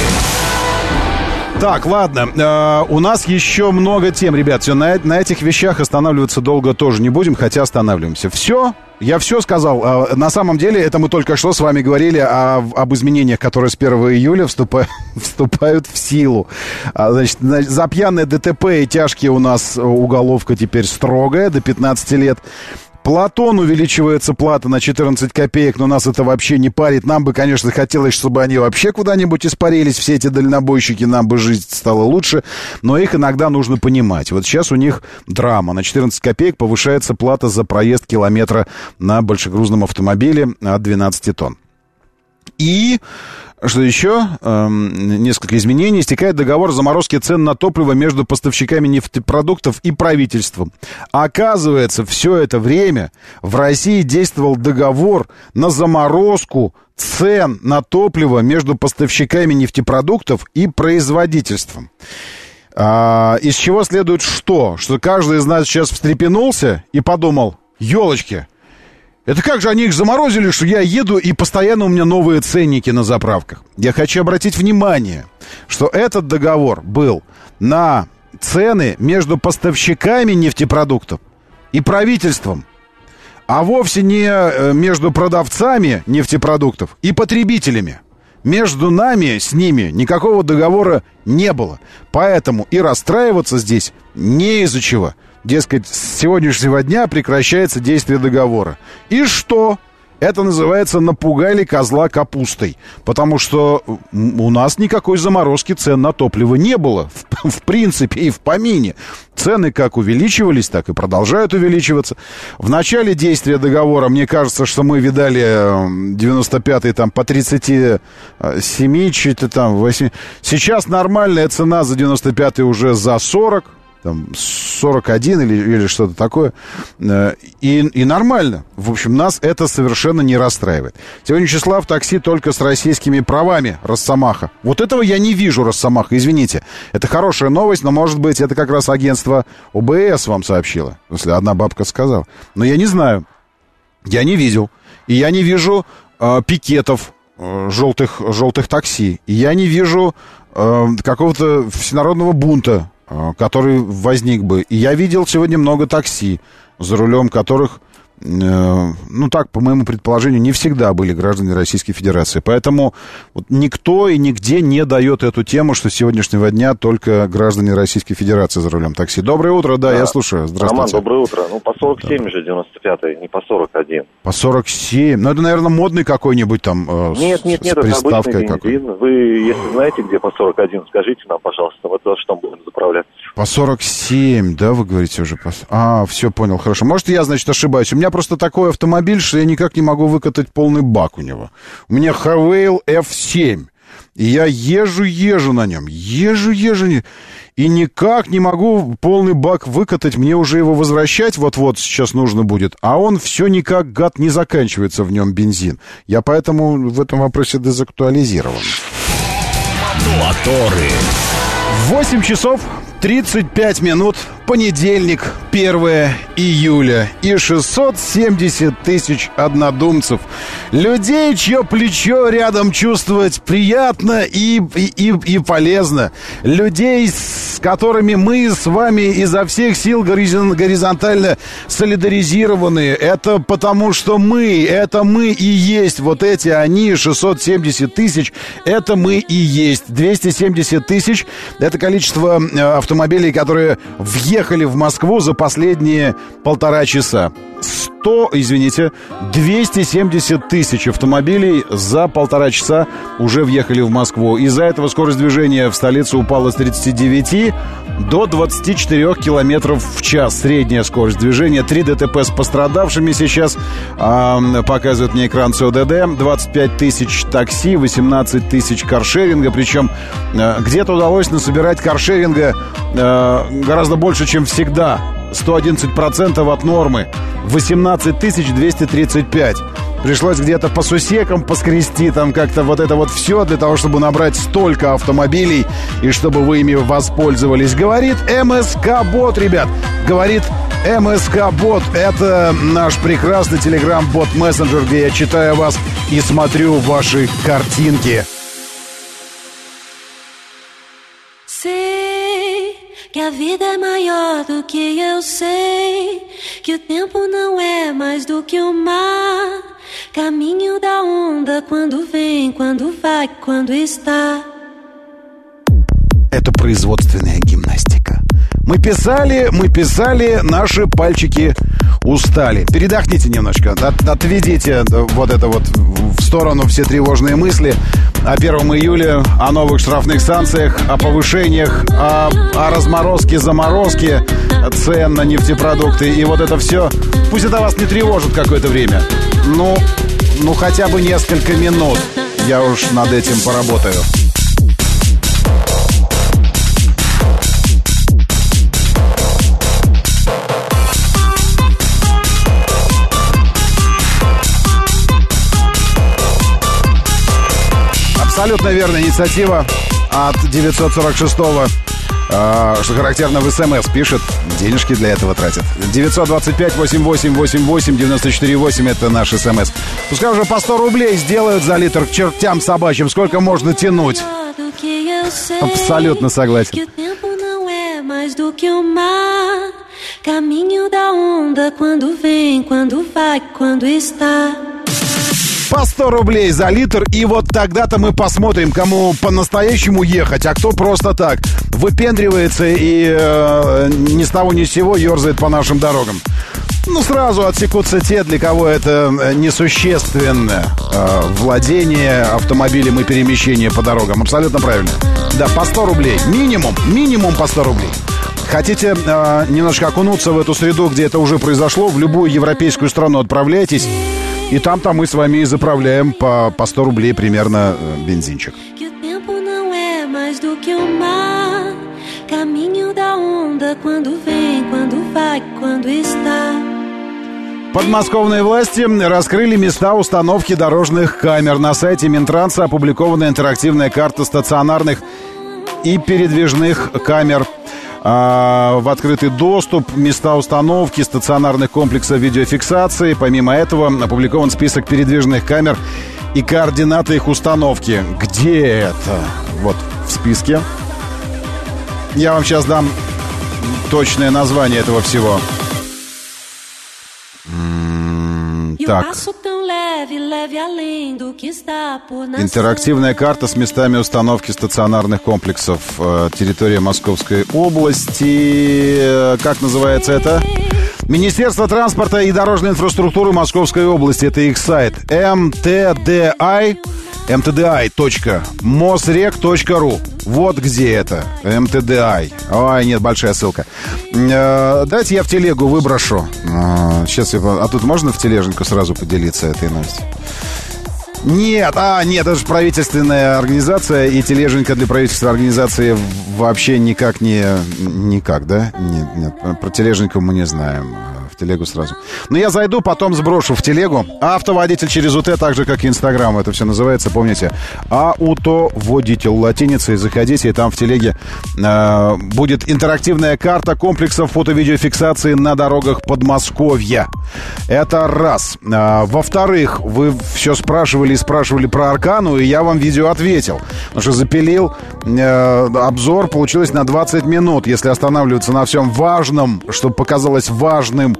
Так, ладно, э, у нас еще много тем, ребят. Все, на, на этих вещах останавливаться долго тоже не будем, хотя останавливаемся. Все, я все сказал. Э, на самом деле, это мы только что с вами говорили о, об изменениях, которые с первого июля вступа, вступают в силу. А, значит, за пьяное ДТП и тяжкие у нас уголовка теперь строгая, до пятнадцати лет. Платон увеличивается плата на четырнадцать копеек, но нас это вообще не парит. Нам бы, конечно, хотелось, чтобы они вообще куда-нибудь испарились, все эти дальнобойщики, нам бы жизнь стала лучше, но их иногда нужно понимать. Вот сейчас у них драма. На четырнадцать копеек повышается плата за проезд километра на большегрузном автомобиле от двенадцати тонн. И... Что еще? Эм, несколько изменений. Истекает договор о заморозке цен на топливо между поставщиками нефтепродуктов и правительством. Оказывается, все это время в России действовал договор на заморозку цен на топливо между поставщиками нефтепродуктов и производительством. А, из чего следует что? Что каждый из нас сейчас встрепенулся и подумал: елочки, это как же они их заморозили, что я еду и постоянно у меня новые ценники на заправках. Я хочу обратить внимание, что этот договор был на цены между поставщиками нефтепродуктов и правительством, а вовсе не между продавцами нефтепродуктов и потребителями. Между нами, с ними, никакого договора не было. Поэтому и расстраиваться здесь не из-за чего. Дескать, с сегодняшнего дня прекращается действие договора. И что? Это называется «напугали козла капустой». Потому что у нас никакой заморозки цен на топливо не было. В, в принципе и в помине. Цены как увеличивались, так и продолжают увеличиваться. В начале действия договора, мне кажется, что мы видали девяносто пятый там по тридцать семь, что-то там восемь. Сейчас нормальная цена за девяносто пятый уже за сорок. Там сорок один или, или что-то такое. И, и нормально. В общем, нас это совершенно не расстраивает. Сегодня числа в такси только с российскими правами, Росомаха. Вот этого я не вижу, Росомаха, извините. Это хорошая новость, но, может быть, это как раз агентство ОБС вам сообщило. Если одна бабка сказала. Но я не знаю. Я не видел. И я не вижу э, пикетов э, желтых, желтых такси. И я не вижу э, какого-то всенародного бунта, который возник бы. И я видел сегодня много такси, за рулем которых ну так, по моему предположению, не всегда были граждане Российской Федерации. Поэтому вот никто и нигде не дает эту тему, что с сегодняшнего дня только граждане Российской Федерации за рулем такси. Доброе утро, да, да. Я слушаю. Здравствуйте. Роман, доброе утро. Ну, по сорок семь да. же девяносто пятый, не по сорок один. По сорок семь? Ну, это, наверное, модный какой-нибудь там э, Нет, нет, нет, с это обычный бензин. Вы, если знаете, где по сорок один, скажите нам, пожалуйста, вот за что будем заправляться. По сорок семь, да, вы говорите уже? По... А, все, понял, хорошо. Может, я, значит, ошибаюсь. У меня просто такой автомобиль, что я никак не могу выкатать полный бак у него. У меня Хавейл эф семь. И я езжу, езжу на нем. Езжу, езжу. И никак не могу полный бак выкатать. Мне уже его возвращать вот-вот сейчас нужно будет. А он все никак, гад, не заканчивается в нем бензин. Я поэтому в этом вопросе дезактуализирован. Моторы. восемь часов тридцать пять минут. Понедельник, первое июля. И шестьсот семьдесят тысяч однодумцев. Людей, чье плечо рядом чувствовать приятно и, и, и, и полезно. Людей, с которыми мы с вами изо всех сил горизонтально солидаризированы. Это потому, что мы, это мы и есть. Вот эти они, шестьсот семьдесят тысяч, это мы и есть. двести семьдесят тысяч, это количество автомобилей, которые въехали в Москву за последние полтора часа. сто, извините, двести семьдесят тысяч автомобилей за полтора часа уже въехали в Москву. Из-за этого скорость движения в столице упала с тридцати девяти до двадцати четырёх километров в час. Средняя скорость движения. Три ДТП с пострадавшими сейчас э, показывает мне экран ЦОДД. двадцать пять тысяч такси, восемнадцать тысяч каршеринга. Причем э, где-то удалось насобирать каршеринга э, гораздо больше, чем всегда. сто одиннадцать процентов от нормы. восемнадцать тысяч двести тридцать пять. Пришлось где-то по сусекам поскрести, там как-то вот это вот все для того, чтобы набрать столько автомобилей и чтобы вы ими воспользовались. Говорит МСК-бот, ребят. Говорит МСК-бот. Это наш прекрасный телеграм-бот-мессенджер, где я читаю вас и смотрю ваши картинки. Que a vida é maior do que eu sei, que o tempo não é mais do que o mar, caminho da onda quando vem, quando vai, quando está. Это производственная гимнастика. Мы писали, мы писали, наши пальчики устали. Передохните немножко, от, отведите вот это вот в сторону все тревожные мысли о первом июля, о новых штрафных санкциях, о повышениях, о, о разморозке, заморозке цен на нефтепродукты. И вот это все, пусть это вас не тревожит какое-то время. Ну, ну хотя бы несколько минут. Я уж над этим поработаю. Абсолютно верная инициатива от девятьсот сорок шестого, э, что характерно, в СМС пишет, денежки для этого тратят. девятьсот двадцать пять восемьдесят восемь восемьдесят восемь девяносто четыре восемь, это наш СМС. Пускай уже по сто рублей сделают за литр к чертям собачьим, сколько можно тянуть. Абсолютно согласен. По сто рублей за литр, и вот тогда-то мы посмотрим, кому по-настоящему ехать, а кто просто так выпендривается и э, ни с того ни с сего ерзает по нашим дорогам. Ну, сразу отсекутся те, для кого это несущественное э, владение автомобилем и перемещение по дорогам. Абсолютно правильно. Да, по сто рублей. Минимум, минимум по сто рублей. Хотите э, немножко окунуться в эту среду, где это уже произошло, в любую европейскую страну отправляйтесь. И там-то мы с вами и заправляем по, по сто рублей примерно бензинчик. Подмосковные власти раскрыли места установки дорожных камер. На сайте Минтранса опубликована интерактивная карта стационарных и передвижных камер. В открытый доступ места установки стационарных комплексов видеофиксации. Помимо этого опубликован список передвижных камер и координаты их установки. Где это? Вот в списке. Я вам сейчас дам точное название этого всего. Итак, интерактивная карта с местами установки стационарных комплексов. Территория Московской области. Как называется это? Министерство транспорта и дорожной инфраструктуры Московской области. Это их сайт. эм тэ дэ ай эм тэ дэ ай точка мосрек точка ру. Вот где это. эм тэ дэ ай. Ой, нет, большая ссылка. Э, дайте я в телегу выброшу. Э, сейчас я... А тут можно в тележеньку сразу поделиться этой новостью? Нет, а, нет, это же правительственная организация, и тележенька для правительственной организации вообще никак не... Никак, да? Нет, нет, про тележеньку мы не знаем. В телегу сразу. Но я зайду, потом сброшу в телегу. Автоводитель через УТ, так же, как и Инстаграм. Это все называется, помните. Аутоводитель латиницей. Заходите, и там в телеге э, будет интерактивная карта комплексов фото-видеофиксации на дорогах Подмосковья. Это раз. Э, во-вторых, вы все спрашивали и спрашивали про Аркану, и я вам видео ответил. Потому что запилил э, обзор, получилось на двадцать минут. Если останавливаться на всем важном, что показалось важным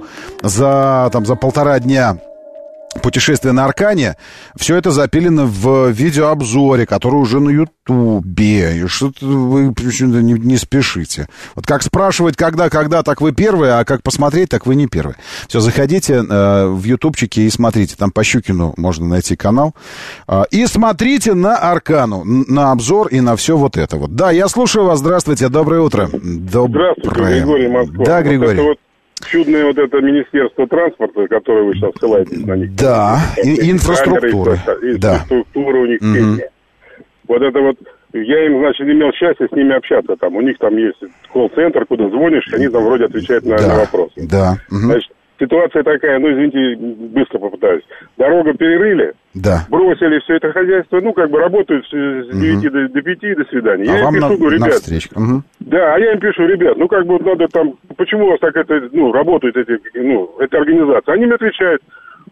за, там, за полтора дня путешествия на Аркане, все это запилено в видеообзоре, который уже на Ютубе. И что-то вы не, не спешите. Вот как спрашивать, когда, когда, так вы первые, а как посмотреть, так вы не первые. Все, заходите э, в ютубчике и смотрите. Там по Щукину можно найти канал. Э, и смотрите на Аркану, на обзор и на все вот это вот. Да, я слушаю вас. Здравствуйте, доброе утро. Доброе. Здравствуйте, Григорий Москва. Да, Григорий. Вот чудное вот это Министерство транспорта, которое вы сейчас ссылаетесь на них. Да, и, инфраструктура. Камеры, да. Инфраструктура у них mm-hmm. Вот это вот, я им, значит, имел счастье с ними общаться там. У них там есть колл-центр, куда звонишь, и они там вроде отвечают на, да. на вопросы. Да. Mm-hmm. Значит, ситуация такая, ну, извините, быстро попытаюсь. Дорогу перерыли, да. бросили все это хозяйство, ну, как бы работают с девяти угу. до, до пяти, до свидания. А я вам им пишу, на, говорю, ребят, угу. да, а я им пишу, ребят, ну, как бы вот надо там, почему у вас так это, ну, работают эти, ну, эта организация? Они мне отвечают,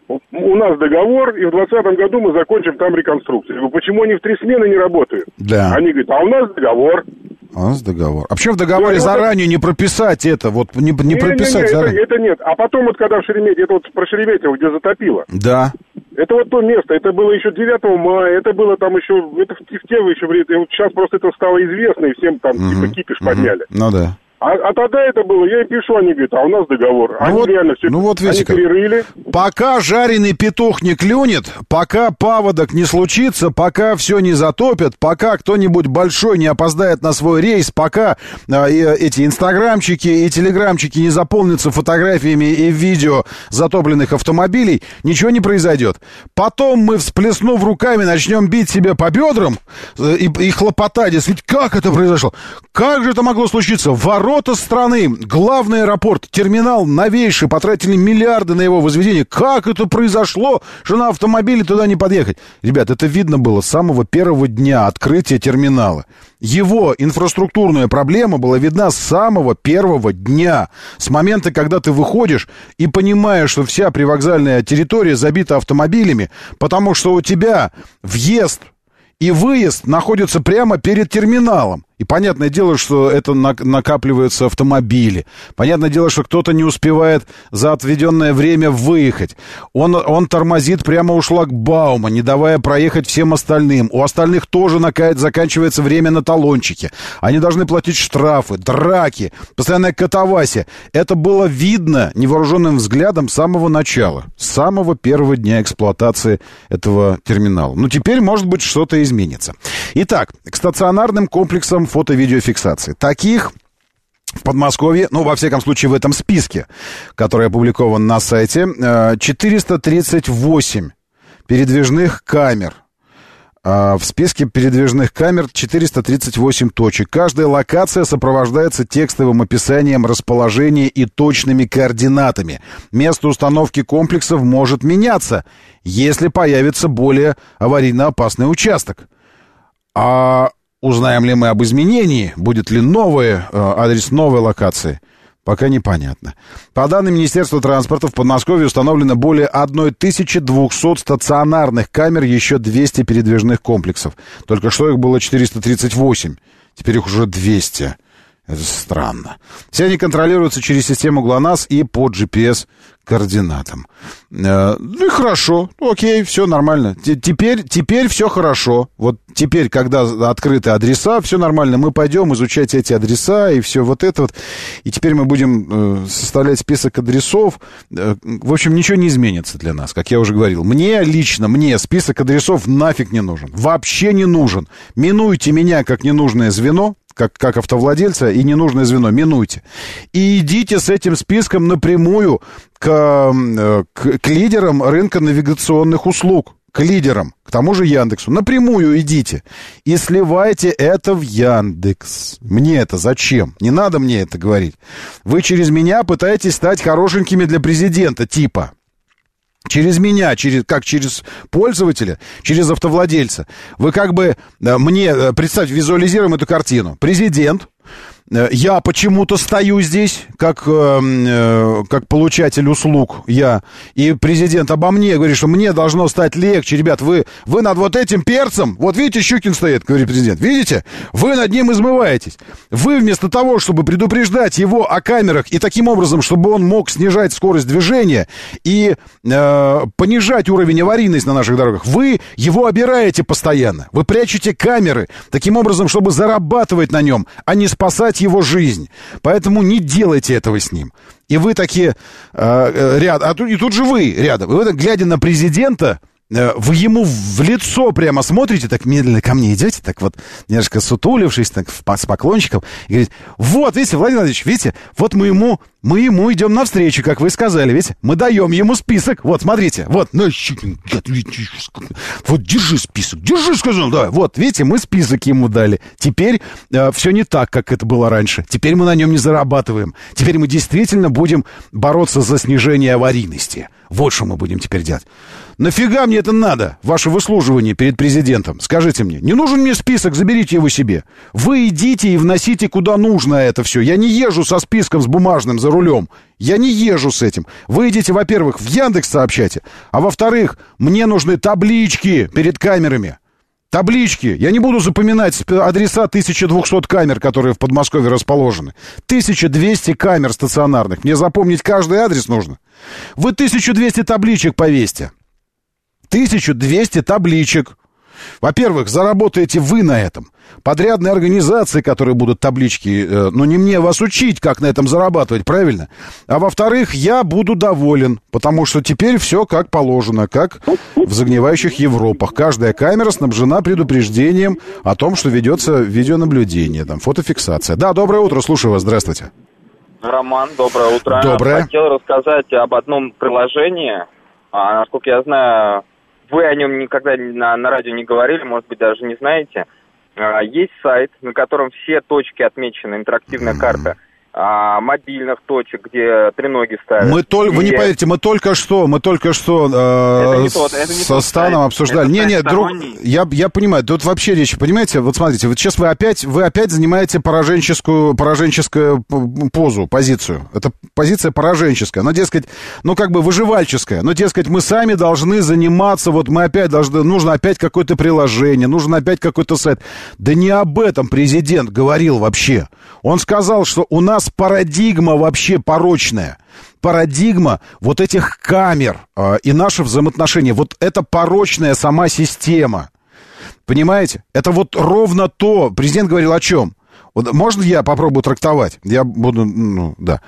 у нас договор, и в двадцатом году мы закончим там реконструкцию. Я говорю, почему они в три смены не работают? Да. Они говорят, а у нас договор. А у нас договор. А почему в договоре да, заранее это... не прописать это? Вот не, не, не прописать не, не, заранее? Это, это нет. А потом вот когда в Шереметьево, это вот про Шереметьево, где затопило. Да. Это вот то место, это было еще девятого мая, это было там еще, это в, в те еще время, вот сейчас просто это стало известно, и всем там угу. типа кипиш угу. подняли. Ну да. А, а тогда это было, я им пишу, они говорят, а у нас договор. Ну они вот, реально все, ну вот, они перерыли. Пока жареный петух не клюнет, пока паводок не случится, пока все не затопят, пока кто-нибудь большой не опоздает на свой рейс, пока э, эти инстаграмчики и телеграмчики не заполнятся фотографиями и видео затопленных автомобилей, ничего не произойдет. Потом мы, всплеснув руками, начнем бить себя по бедрам э, и, и хлопотать. Ведь как это произошло? Как же это могло случиться? Ворота страны, главный аэропорт, терминал новейший, потратили миллиарды на его возведение. Как это произошло, что на автомобиле туда не подъехать? Ребят, это видно было с самого первого дня открытия терминала. Его инфраструктурная проблема была видна с самого первого дня. С момента, когда ты выходишь и понимаешь, что вся привокзальная территория забита автомобилями, потому что у тебя въезд и выезд находятся прямо перед терминалом. И понятное дело, что это накапливаются автомобили. Понятное дело, что кто-то не успевает за отведенное время выехать. Он, он тормозит прямо у шлагбаума, не давая проехать всем остальным. У остальных тоже заканчивается время на талончике. Они должны платить штрафы, драки, постоянная катавасия. Это было видно невооруженным взглядом с самого начала, с самого первого дня эксплуатации этого терминала. Ну, теперь, может быть, что-то изменится. Итак, к стационарным комплексам фото-видеофиксации. Таких в Подмосковье, ну, во всяком случае, в этом списке, который опубликован на сайте, четыреста тридцать восемь передвижных камер. В списке передвижных камер четыреста тридцать восемь точек. Каждая локация сопровождается текстовым описанием расположения и точными координатами. Место установки комплексов может меняться, если появится более аварийно опасный участок. А узнаем ли мы об изменении? Будет ли новый э, адрес новой локации? Пока непонятно. По данным Министерства транспорта, в Подмосковье установлено более тысяча двести стационарных камер, еще двести передвижных комплексов. Только что их было четыреста тридцать восемь. Теперь их уже двести. Это странно. Все они контролируются через систему ГЛОНАСС и по джи пи эс координатам. Ну и хорошо, окей, все нормально. Теперь, теперь все хорошо. Вот теперь, когда открыты адреса, все нормально. Мы пойдем изучать эти адреса и все вот это вот. И теперь мы будем составлять список адресов. В общем, ничего не изменится для нас, как я уже говорил. Мне лично, мне список адресов нафиг не нужен. Вообще не нужен. Минуйте меня как ненужное звено. Как, как автовладельца, и ненужное звено, минуйте. И идите с этим списком напрямую к, к, к лидерам рынка навигационных услуг, к лидерам, к тому же Яндексу. Напрямую идите и сливайте это в Яндекс. Мне это зачем? Не надо мне это говорить. Вы через меня пытаетесь стать хорошенькими для президента, типа. Через меня, через, как через пользователя, через автовладельца. Вы как бы мне, представьте, визуализируем эту картину. Президент, я почему-то стою здесь, как, э, как получатель услуг, я, и президент обо мне говорит, что мне должно стать легче. Ребят, вы, вы над вот этим перцем, вот видите, Щукин стоит, говорит президент, видите, вы над ним измываетесь. Вы вместо того, чтобы предупреждать его о камерах и таким образом, чтобы он мог снижать скорость движения и э, понижать уровень аварийности на наших дорогах, вы его обираете постоянно. Вы прячете камеры таким образом, чтобы зарабатывать на нем, а не спасать его жизнь. Поэтому не делайте этого с ним. И вы такие э, рядом, а тут, и тут же вы рядом. И вы, глядя на президента, э, вы ему в лицо прямо смотрите, так медленно ко мне идете, так вот немножко сутулившись, так с поклончиком, и говорите, вот, видите, Владимир Владимирович, видите, вот мы ему, мы ему идем навстречу, как вы сказали, видите, мы даем ему список, вот, смотрите, вот, ну, вот, держи список, держи, сказал, да, вот, видите, мы список ему дали, теперь э, все не так, как это было раньше, теперь мы на нем не зарабатываем, теперь мы действительно будем бороться за снижение аварийности, вот что мы будем теперь делать. Нафига мне это надо, ваше выслуживание перед президентом, скажите мне, не нужен мне список, заберите его себе, вы идите и вносите куда нужно это все, я не езжу со списком с бумажным за рулем. Я не езжу с этим. Вы идите, во-первых, в Яндекс сообщайте, а во-вторых, мне нужны таблички перед камерами. Таблички. Я не буду запоминать адреса тысяча двести камер, которые в Подмосковье расположены. тысяча двести камер стационарных. Мне запомнить каждый адрес нужно. Вы тысяча двести табличек повесьте. тысяча двести табличек. Во-первых, заработаете вы на этом. Подрядные организации, которые будут таблички, э, ну не мне вас учить, как на этом зарабатывать, правильно? А во-вторых, я буду доволен, потому что теперь все как положено, как в загнивающих Европах. Каждая камера снабжена предупреждением о том, что ведется видеонаблюдение, там, фотофиксация. Да, доброе утро, слушаю вас, здравствуйте. Роман, доброе утро. Доброе. Хотел рассказать об одном приложении, а, насколько я знаю... Вы о нем никогда на, на радио не говорили, может быть, даже не знаете. А, есть сайт, на котором все точки отмечены, интерактивная mm-hmm. карта а, мобильных точек, где треноги ставят. Мы только, вы не поверите, мы только что, мы только что э, не тот, со Станом обсуждали. Не, не, друг, я, я понимаю, тут вообще речь, понимаете, вот смотрите, вот сейчас вы опять, вы опять занимаете пораженческую, пораженческую позу, позицию. Это позиция пораженческая, но, дескать, ну, как бы выживальческая. Но, дескать, мы сами должны заниматься, вот мы опять должны, нужно опять какое-то приложение, нужно опять какой-то сайт. Да не об этом президент говорил вообще. Он сказал, что у нас парадигма вообще порочная. Парадигма вот этих камер э, и наши взаимоотношения. Вот это порочная сама система. Понимаете? Это вот ровно то. Президент говорил о чем? Вот, можно я попробую трактовать? Я буду, ну, да.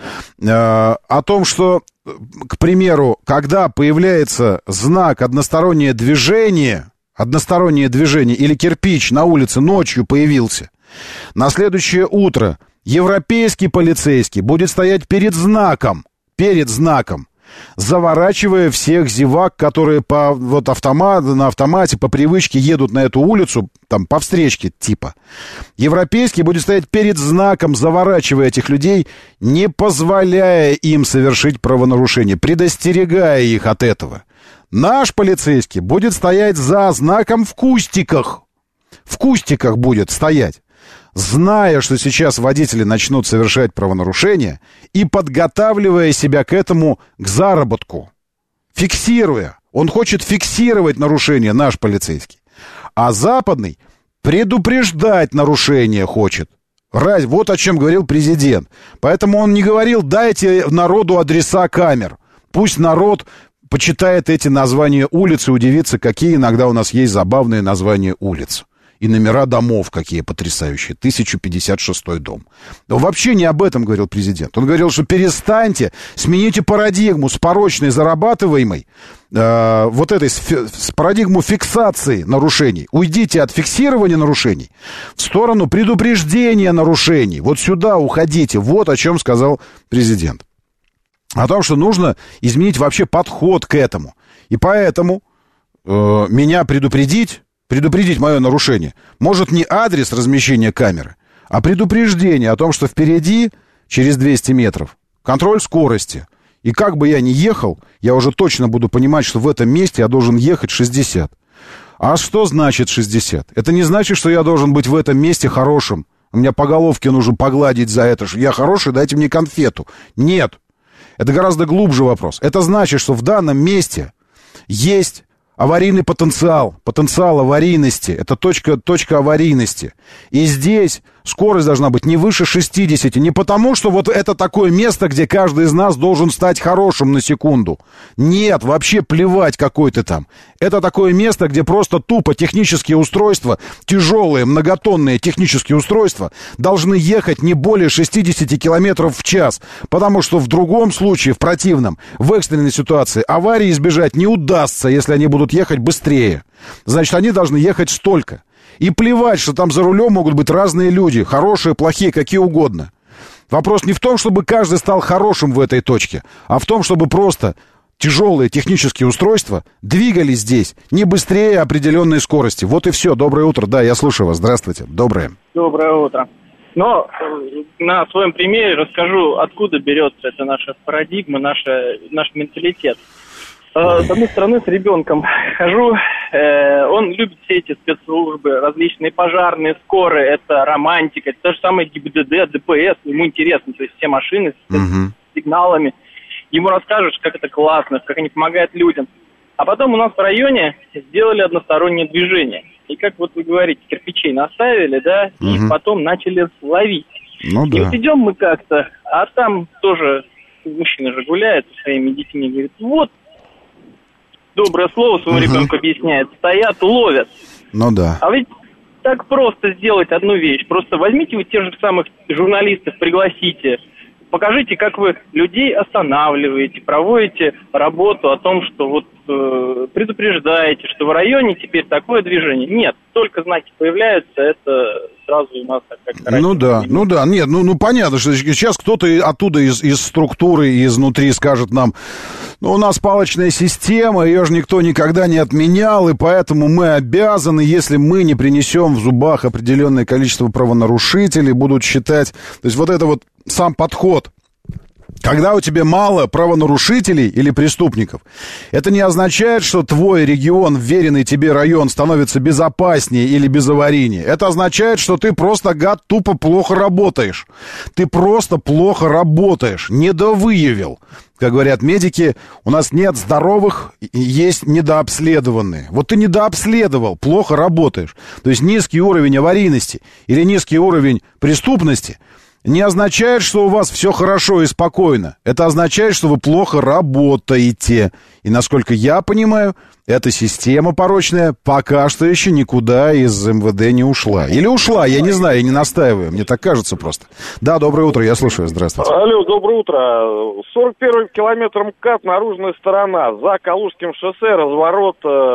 Э, о том, что, к примеру, когда появляется знак «одностороннее движение», одностороннее движение или кирпич на улице ночью появился, на следующее утро европейский полицейский будет стоять перед знаком, перед знаком, заворачивая всех зевак, которые по вот автомат, на автомате по привычке едут на эту улицу, там по встречке типа. Европейский будет стоять перед знаком, заворачивая этих людей, не позволяя им совершить правонарушение, предостерегая их от этого. Наш полицейский будет стоять за знаком в кустиках. В кустиках будет стоять, зная, что сейчас водители начнут совершать правонарушения и подготавливая себя к этому, к заработку. Фиксируя. Он хочет фиксировать нарушения, наш полицейский. А западный предупреждать нарушения хочет. Раз, вот о чем говорил президент. Поэтому он не говорил, дайте народу адреса камер. Пусть народ почитает эти названия улиц и удивится, какие иногда у нас есть забавные названия улиц. И номера домов какие потрясающие. тысяча пятьдесят шестой дом. Но вообще не об этом говорил президент. Он говорил, что перестаньте, смените парадигму с порочной, зарабатываемой, э, вот этой, с, с парадигму фиксации нарушений. Уйдите от фиксирования нарушений в сторону предупреждения нарушений. Вот сюда уходите. Вот о чем сказал президент. О том, что нужно изменить вообще подход к этому. И поэтому э, меня предупредить... Предупредить мое нарушение может не адрес размещения камеры, а предупреждение о том, что впереди, через двести метров, контроль скорости. И как бы я ни ехал, я уже точно буду понимать, что в этом месте я должен ехать шестьдесят. А что значит шестьдесят? Это не значит, что я должен быть в этом месте хорошим. У меня по головке нужно погладить за это. Я хороший, дайте мне конфету. Нет. Это гораздо глубже вопрос. Это значит, что в данном месте есть... аварийный потенциал, потенциал аварийности, это точка, точка аварийности. И здесь скорость должна быть не выше шестидесяти, не потому, что вот это такое место, где каждый из нас должен стать хорошим на секунду. Нет, вообще плевать, какой ты там. Это такое место, где просто тупо технические устройства, тяжелые, многотонные технические устройства, должны ехать не более шестидесяти километров в час, потому что в другом случае, в противном, в экстренной ситуации, аварии избежать не удастся, если они будут ехать быстрее. Значит, они должны ехать столько. И плевать, что там за рулем могут быть разные люди, хорошие, плохие, какие угодно. Вопрос не в том, чтобы каждый стал хорошим в этой точке, а в том, чтобы просто тяжелые технические устройства двигались здесь не быстрее определенной скорости. Вот и все. Доброе утро. Да, я слушаю вас. Здравствуйте. Доброе. Доброе утро. Но на своем примере расскажу, откуда берется эта наша парадигма, наша, наш менталитет. С одной стороны, с ребенком хожу, э, он любит все эти спецслужбы, различные пожарные, скорые, это романтика, это то же самое ГИБДД, ДПС, ему интересно, то есть все машины с uh-huh. сигналами, ему расскажешь, как это классно, как они помогают людям. А потом у нас в районе сделали одностороннее движение, и как вот вы говорите, кирпичей наставили, да, uh-huh. и потом начали ловить. Ну, да. И вот идем мы как-то, а там тоже мужчина же гуляет со своими детьми, говорит, вот, доброе слово своему uh-huh. ребенку объясняет. Стоят, ловят. Ну да. А ведь так просто сделать одну вещь. Просто возьмите вы тех же самых журналистов, пригласите. Покажите, как вы людей останавливаете, проводите работу о том, что вот э, предупреждаете, что в районе теперь такое движение. Нет, только знаки появляются, это сразу у нас так как Ну да, ну да, нет, ну, ну понятно, что сейчас кто-то оттуда из, из структуры, изнутри скажет нам, ну у нас палочная система, ее же никто никогда не отменял, и поэтому мы обязаны, если мы не принесем в зубах определенное количество правонарушителей, будут считать, то есть вот это вот сам подход. Когда у тебя мало правонарушителей или преступников, это не означает, что твой регион, вверенный тебе район, становится безопаснее или безаварийнее. Это означает, что ты просто, гад, тупо плохо работаешь. Ты просто плохо работаешь, недовыявил. Как говорят медики, у нас нет здоровых, есть недообследованные. Вот ты недообследовал, плохо работаешь. То есть низкий уровень аварийности или низкий уровень преступности не означает, что у вас все хорошо и спокойно. Это означает, что вы плохо работаете. И, насколько я понимаю, эта система порочная пока что еще никуда из МВД не ушла. Или ушла, я не знаю, я не настаиваю. Мне так кажется просто. Да, доброе утро, я слушаю, здравствуйте. Алло, доброе утро. сорок первый километр МКАД, наружная сторона. За Калужским шоссе разворот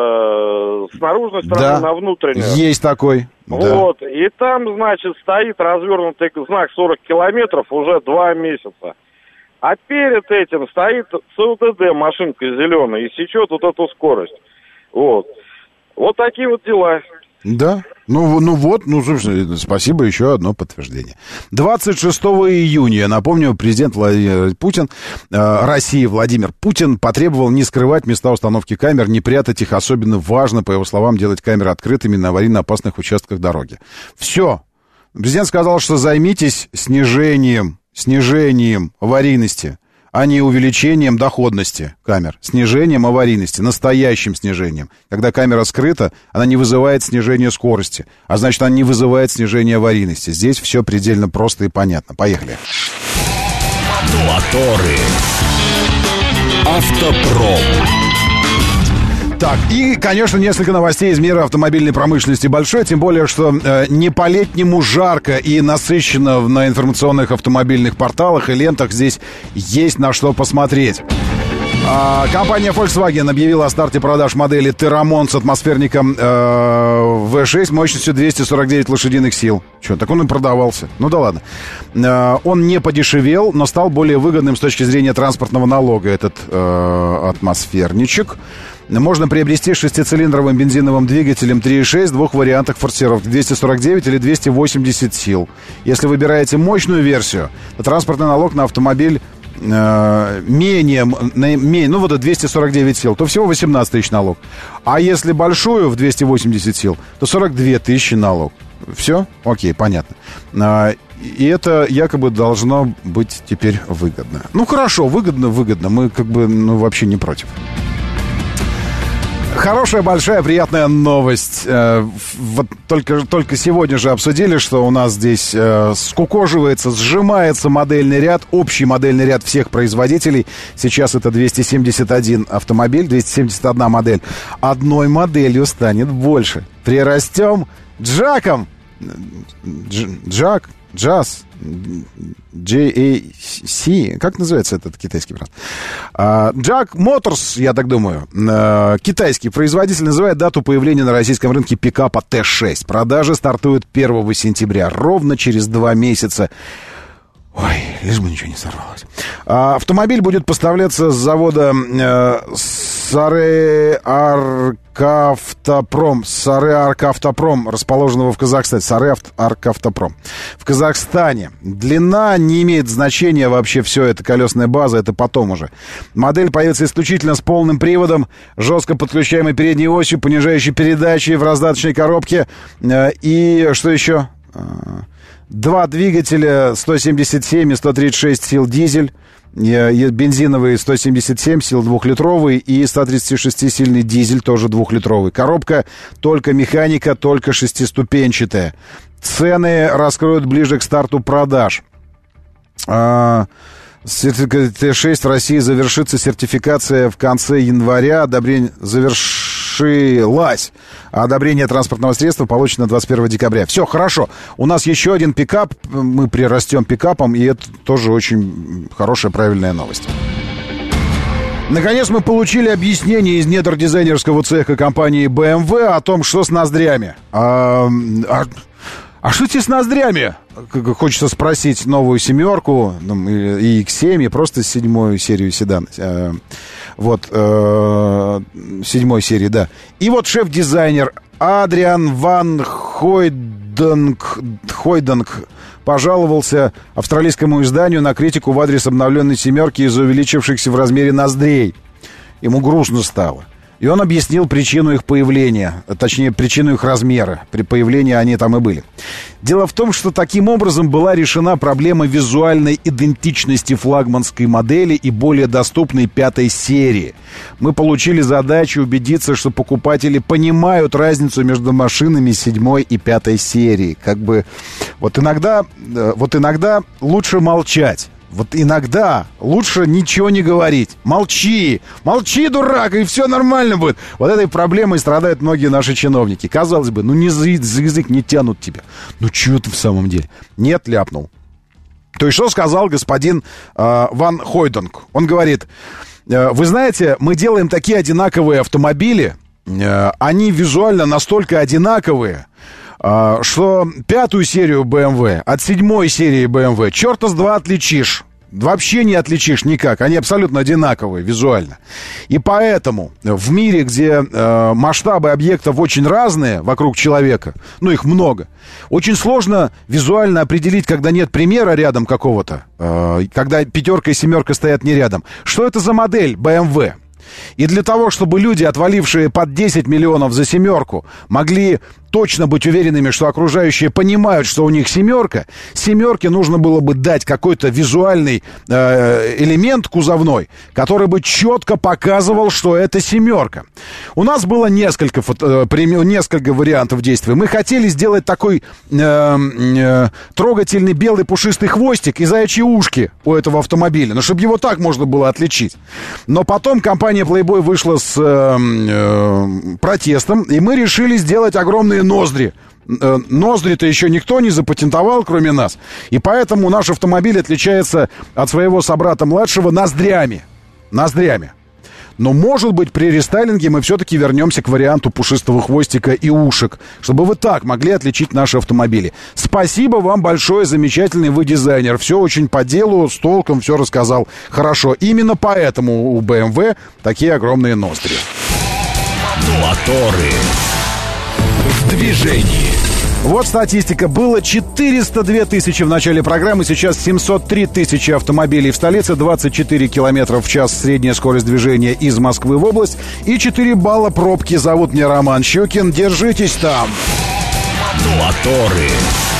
э, с наружной стороны да, на внутреннюю. Есть такой. Вот, да. И там, значит, стоит развернутый знак сорок километров уже два месяца. А перед этим стоит ЦЛТД машинка зеленая и сечет вот эту скорость. Вот. Вот такие вот дела. Да, ну, ну вот, ну, собственно, спасибо, еще одно подтверждение. двадцать шестого июня, я напомню, президент Владимир Путин, э, России Владимир Путин потребовал не скрывать места установки камер, не прятать их, особенно важно, по его словам, делать камеры открытыми на аварийно опасных участках дороги. Все. Президент сказал, что займитесь снижением, снижением аварийности, а не увеличением доходности камер. Снижением аварийности, настоящим снижением. Когда камера скрыта, она не вызывает снижения скорости, а значит, она не вызывает снижения аварийности. Здесь все предельно просто и понятно. Поехали. Моторы. Автопром. Так, и, конечно, несколько новостей из мира автомобильной промышленности большой, тем более, что э, не по-летнему жарко и насыщенно на информационных автомобильных порталах и лентах. Здесь есть на что посмотреть. А, компания Volkswagen объявила о старте продаж модели Terramon с атмосферником э, ви шесть мощностью двести сорок девять лошадиных сил. Что, так он и продавался. Ну да ладно. Э, он не подешевел, но стал более выгодным с точки зрения транспортного налога, этот э, атмосферничек. Можно приобрести шестицилиндровым бензиновым двигателем три и шесть в двух вариантах форсировки: двести сорок девять или двести восемьдесят сил. Если выбираете мощную версию, то транспортный налог на автомобиль э, менее, менее, ну вот двести сорок девять сил, то всего восемнадцать тысяч налог. А если большую в двести восемьдесят сил, то сорок две тысячи налог. Все? Окей, понятно. А, и это якобы должно быть теперь выгодно. Ну хорошо, выгодно, выгодно. Мы как бы ну, вообще не против. Хорошая, большая, приятная новость. Э, вот только, только сегодня же обсудили, что у нас здесь э, скукоживается, сжимается модельный ряд, общий модельный ряд всех производителей. Сейчас это двести семьдесят один автомобиль, двести семьдесят одна модель. Одной моделью станет больше. Прирастем Джаком. Дж, Джак, Джаз, джей эй си, как называется этот китайский бренд? Джак Моторс, я так думаю, uh, китайский производитель, называет дату появления на российском рынке пикапа Т шесть. Продажи стартуют первого сентября, ровно через два месяца. Ой, лишь бы ничего не сорвалось. А, автомобиль будет поставляться с завода э, Сары-Аркавтопром, Сары-Аркавтопром, расположенного в Казахстане. Сары-Аркавтопром. В Казахстане. Длина не имеет значения вообще, все это колесная база, это потом уже. Модель появится исключительно с полным приводом, жестко подключаемой передней осью, понижающей передачи в раздаточной коробке. Э, и что еще? Два двигателя, сто семьдесят семь и сто тридцать шесть сил дизель, бензиновый сто семьдесят семь сил двухлитровый и сто тридцать шесть сильный дизель, тоже двухлитровый. Коробка только механика, только шестиступенчатая. Цены раскроют ближе к старту продаж. Т шесть в России завершится сертификация в конце января, одобрение завершилось. А одобрение транспортного средства получено двадцать первого декабря. Все, хорошо. У нас еще один пикап. Мы прирастем пикапом, и это тоже очень хорошая, правильная новость. Наконец мы получили объяснение из недр дизайнерского цеха компании бэ эм вэ о том, что с ноздрями. А, а, а что тебе с ноздрями? Хочется спросить новую семерку, и икс семь, и просто седьмую серию седан. Вот, э, седьмой серии, да. И вот шеф-дизайнер Адриан ван Хойденг, Хойденг пожаловался австралийскому изданию на критику в адрес обновленной семерки из-за увеличившихся в размере ноздрей. Ему грустно стало. И он объяснил причину их появления, точнее, причину их размера. При появлении они там и были. Дело в том, что таким образом была решена проблема визуальной идентичности флагманской модели и более доступной пятой серии. Мы получили задачу убедиться, что покупатели понимают разницу между машинами седьмой и пятой серии. Как бы вот иногда, вот иногда лучше молчать. Вот иногда лучше ничего не говорить. Молчи, молчи, дурак, и все нормально будет. Вот этой проблемой страдают многие наши чиновники. Казалось бы, ну не за язык не тянут тебя. Ну чего ты в самом деле? Нет, ляпнул. То есть что сказал господин э, Ван Хойденг? Он говорит, э, вы знаете, мы делаем такие одинаковые автомобили, э, они визуально настолько одинаковые, что пятую серию бэ эм вэ от седьмой серии бэ эм вэ черта с два отличишь. Вообще не отличишь никак. Они абсолютно одинаковые визуально. И поэтому в мире, где э, масштабы объектов очень разные вокруг человека, ну их много, очень сложно визуально определить, когда нет примера рядом какого-то, э, когда пятерка и семерка стоят не рядом. Что это за модель бэ эм вэ? И для того, чтобы люди, отвалившие под десять миллионов за семерку, могли точно быть уверенными, что окружающие понимают, что у них семерка, семерке нужно было бы дать какой-то визуальный э, элемент кузовной, который бы четко показывал, что это семерка. У нас было несколько, фото, э, несколько вариантов действий. Мы хотели сделать такой э, э, трогательный белый пушистый хвостик и заячьи ушки у этого автомобиля, но чтобы его так можно было отличить. Но потом компания Playboy вышла с э, э, протестом, и мы решили сделать огромные ноздри. Э, ноздри-то еще никто не запатентовал, кроме нас. И поэтому наш автомобиль отличается от своего собрата младшего ноздрями. Ноздрями. Но, может быть, при рестайлинге мы все-таки вернемся к варианту пушистого хвостика и ушек, чтобы вы так могли отличить наши автомобили. Спасибо вам большое, замечательный вы дизайнер. Все очень по делу, с толком, все рассказал хорошо. Именно поэтому у бэ эм вэ такие огромные ноздри. Моторы в движении. Вот статистика. Было четыреста две тысячи в начале программы, сейчас семьсот три тысячи автомобилей в столице, двадцать четыре километра в час средняя скорость движения из Москвы в область и четыре балла пробки. Зовут меня Роман Щукин. Держитесь там. Моторы.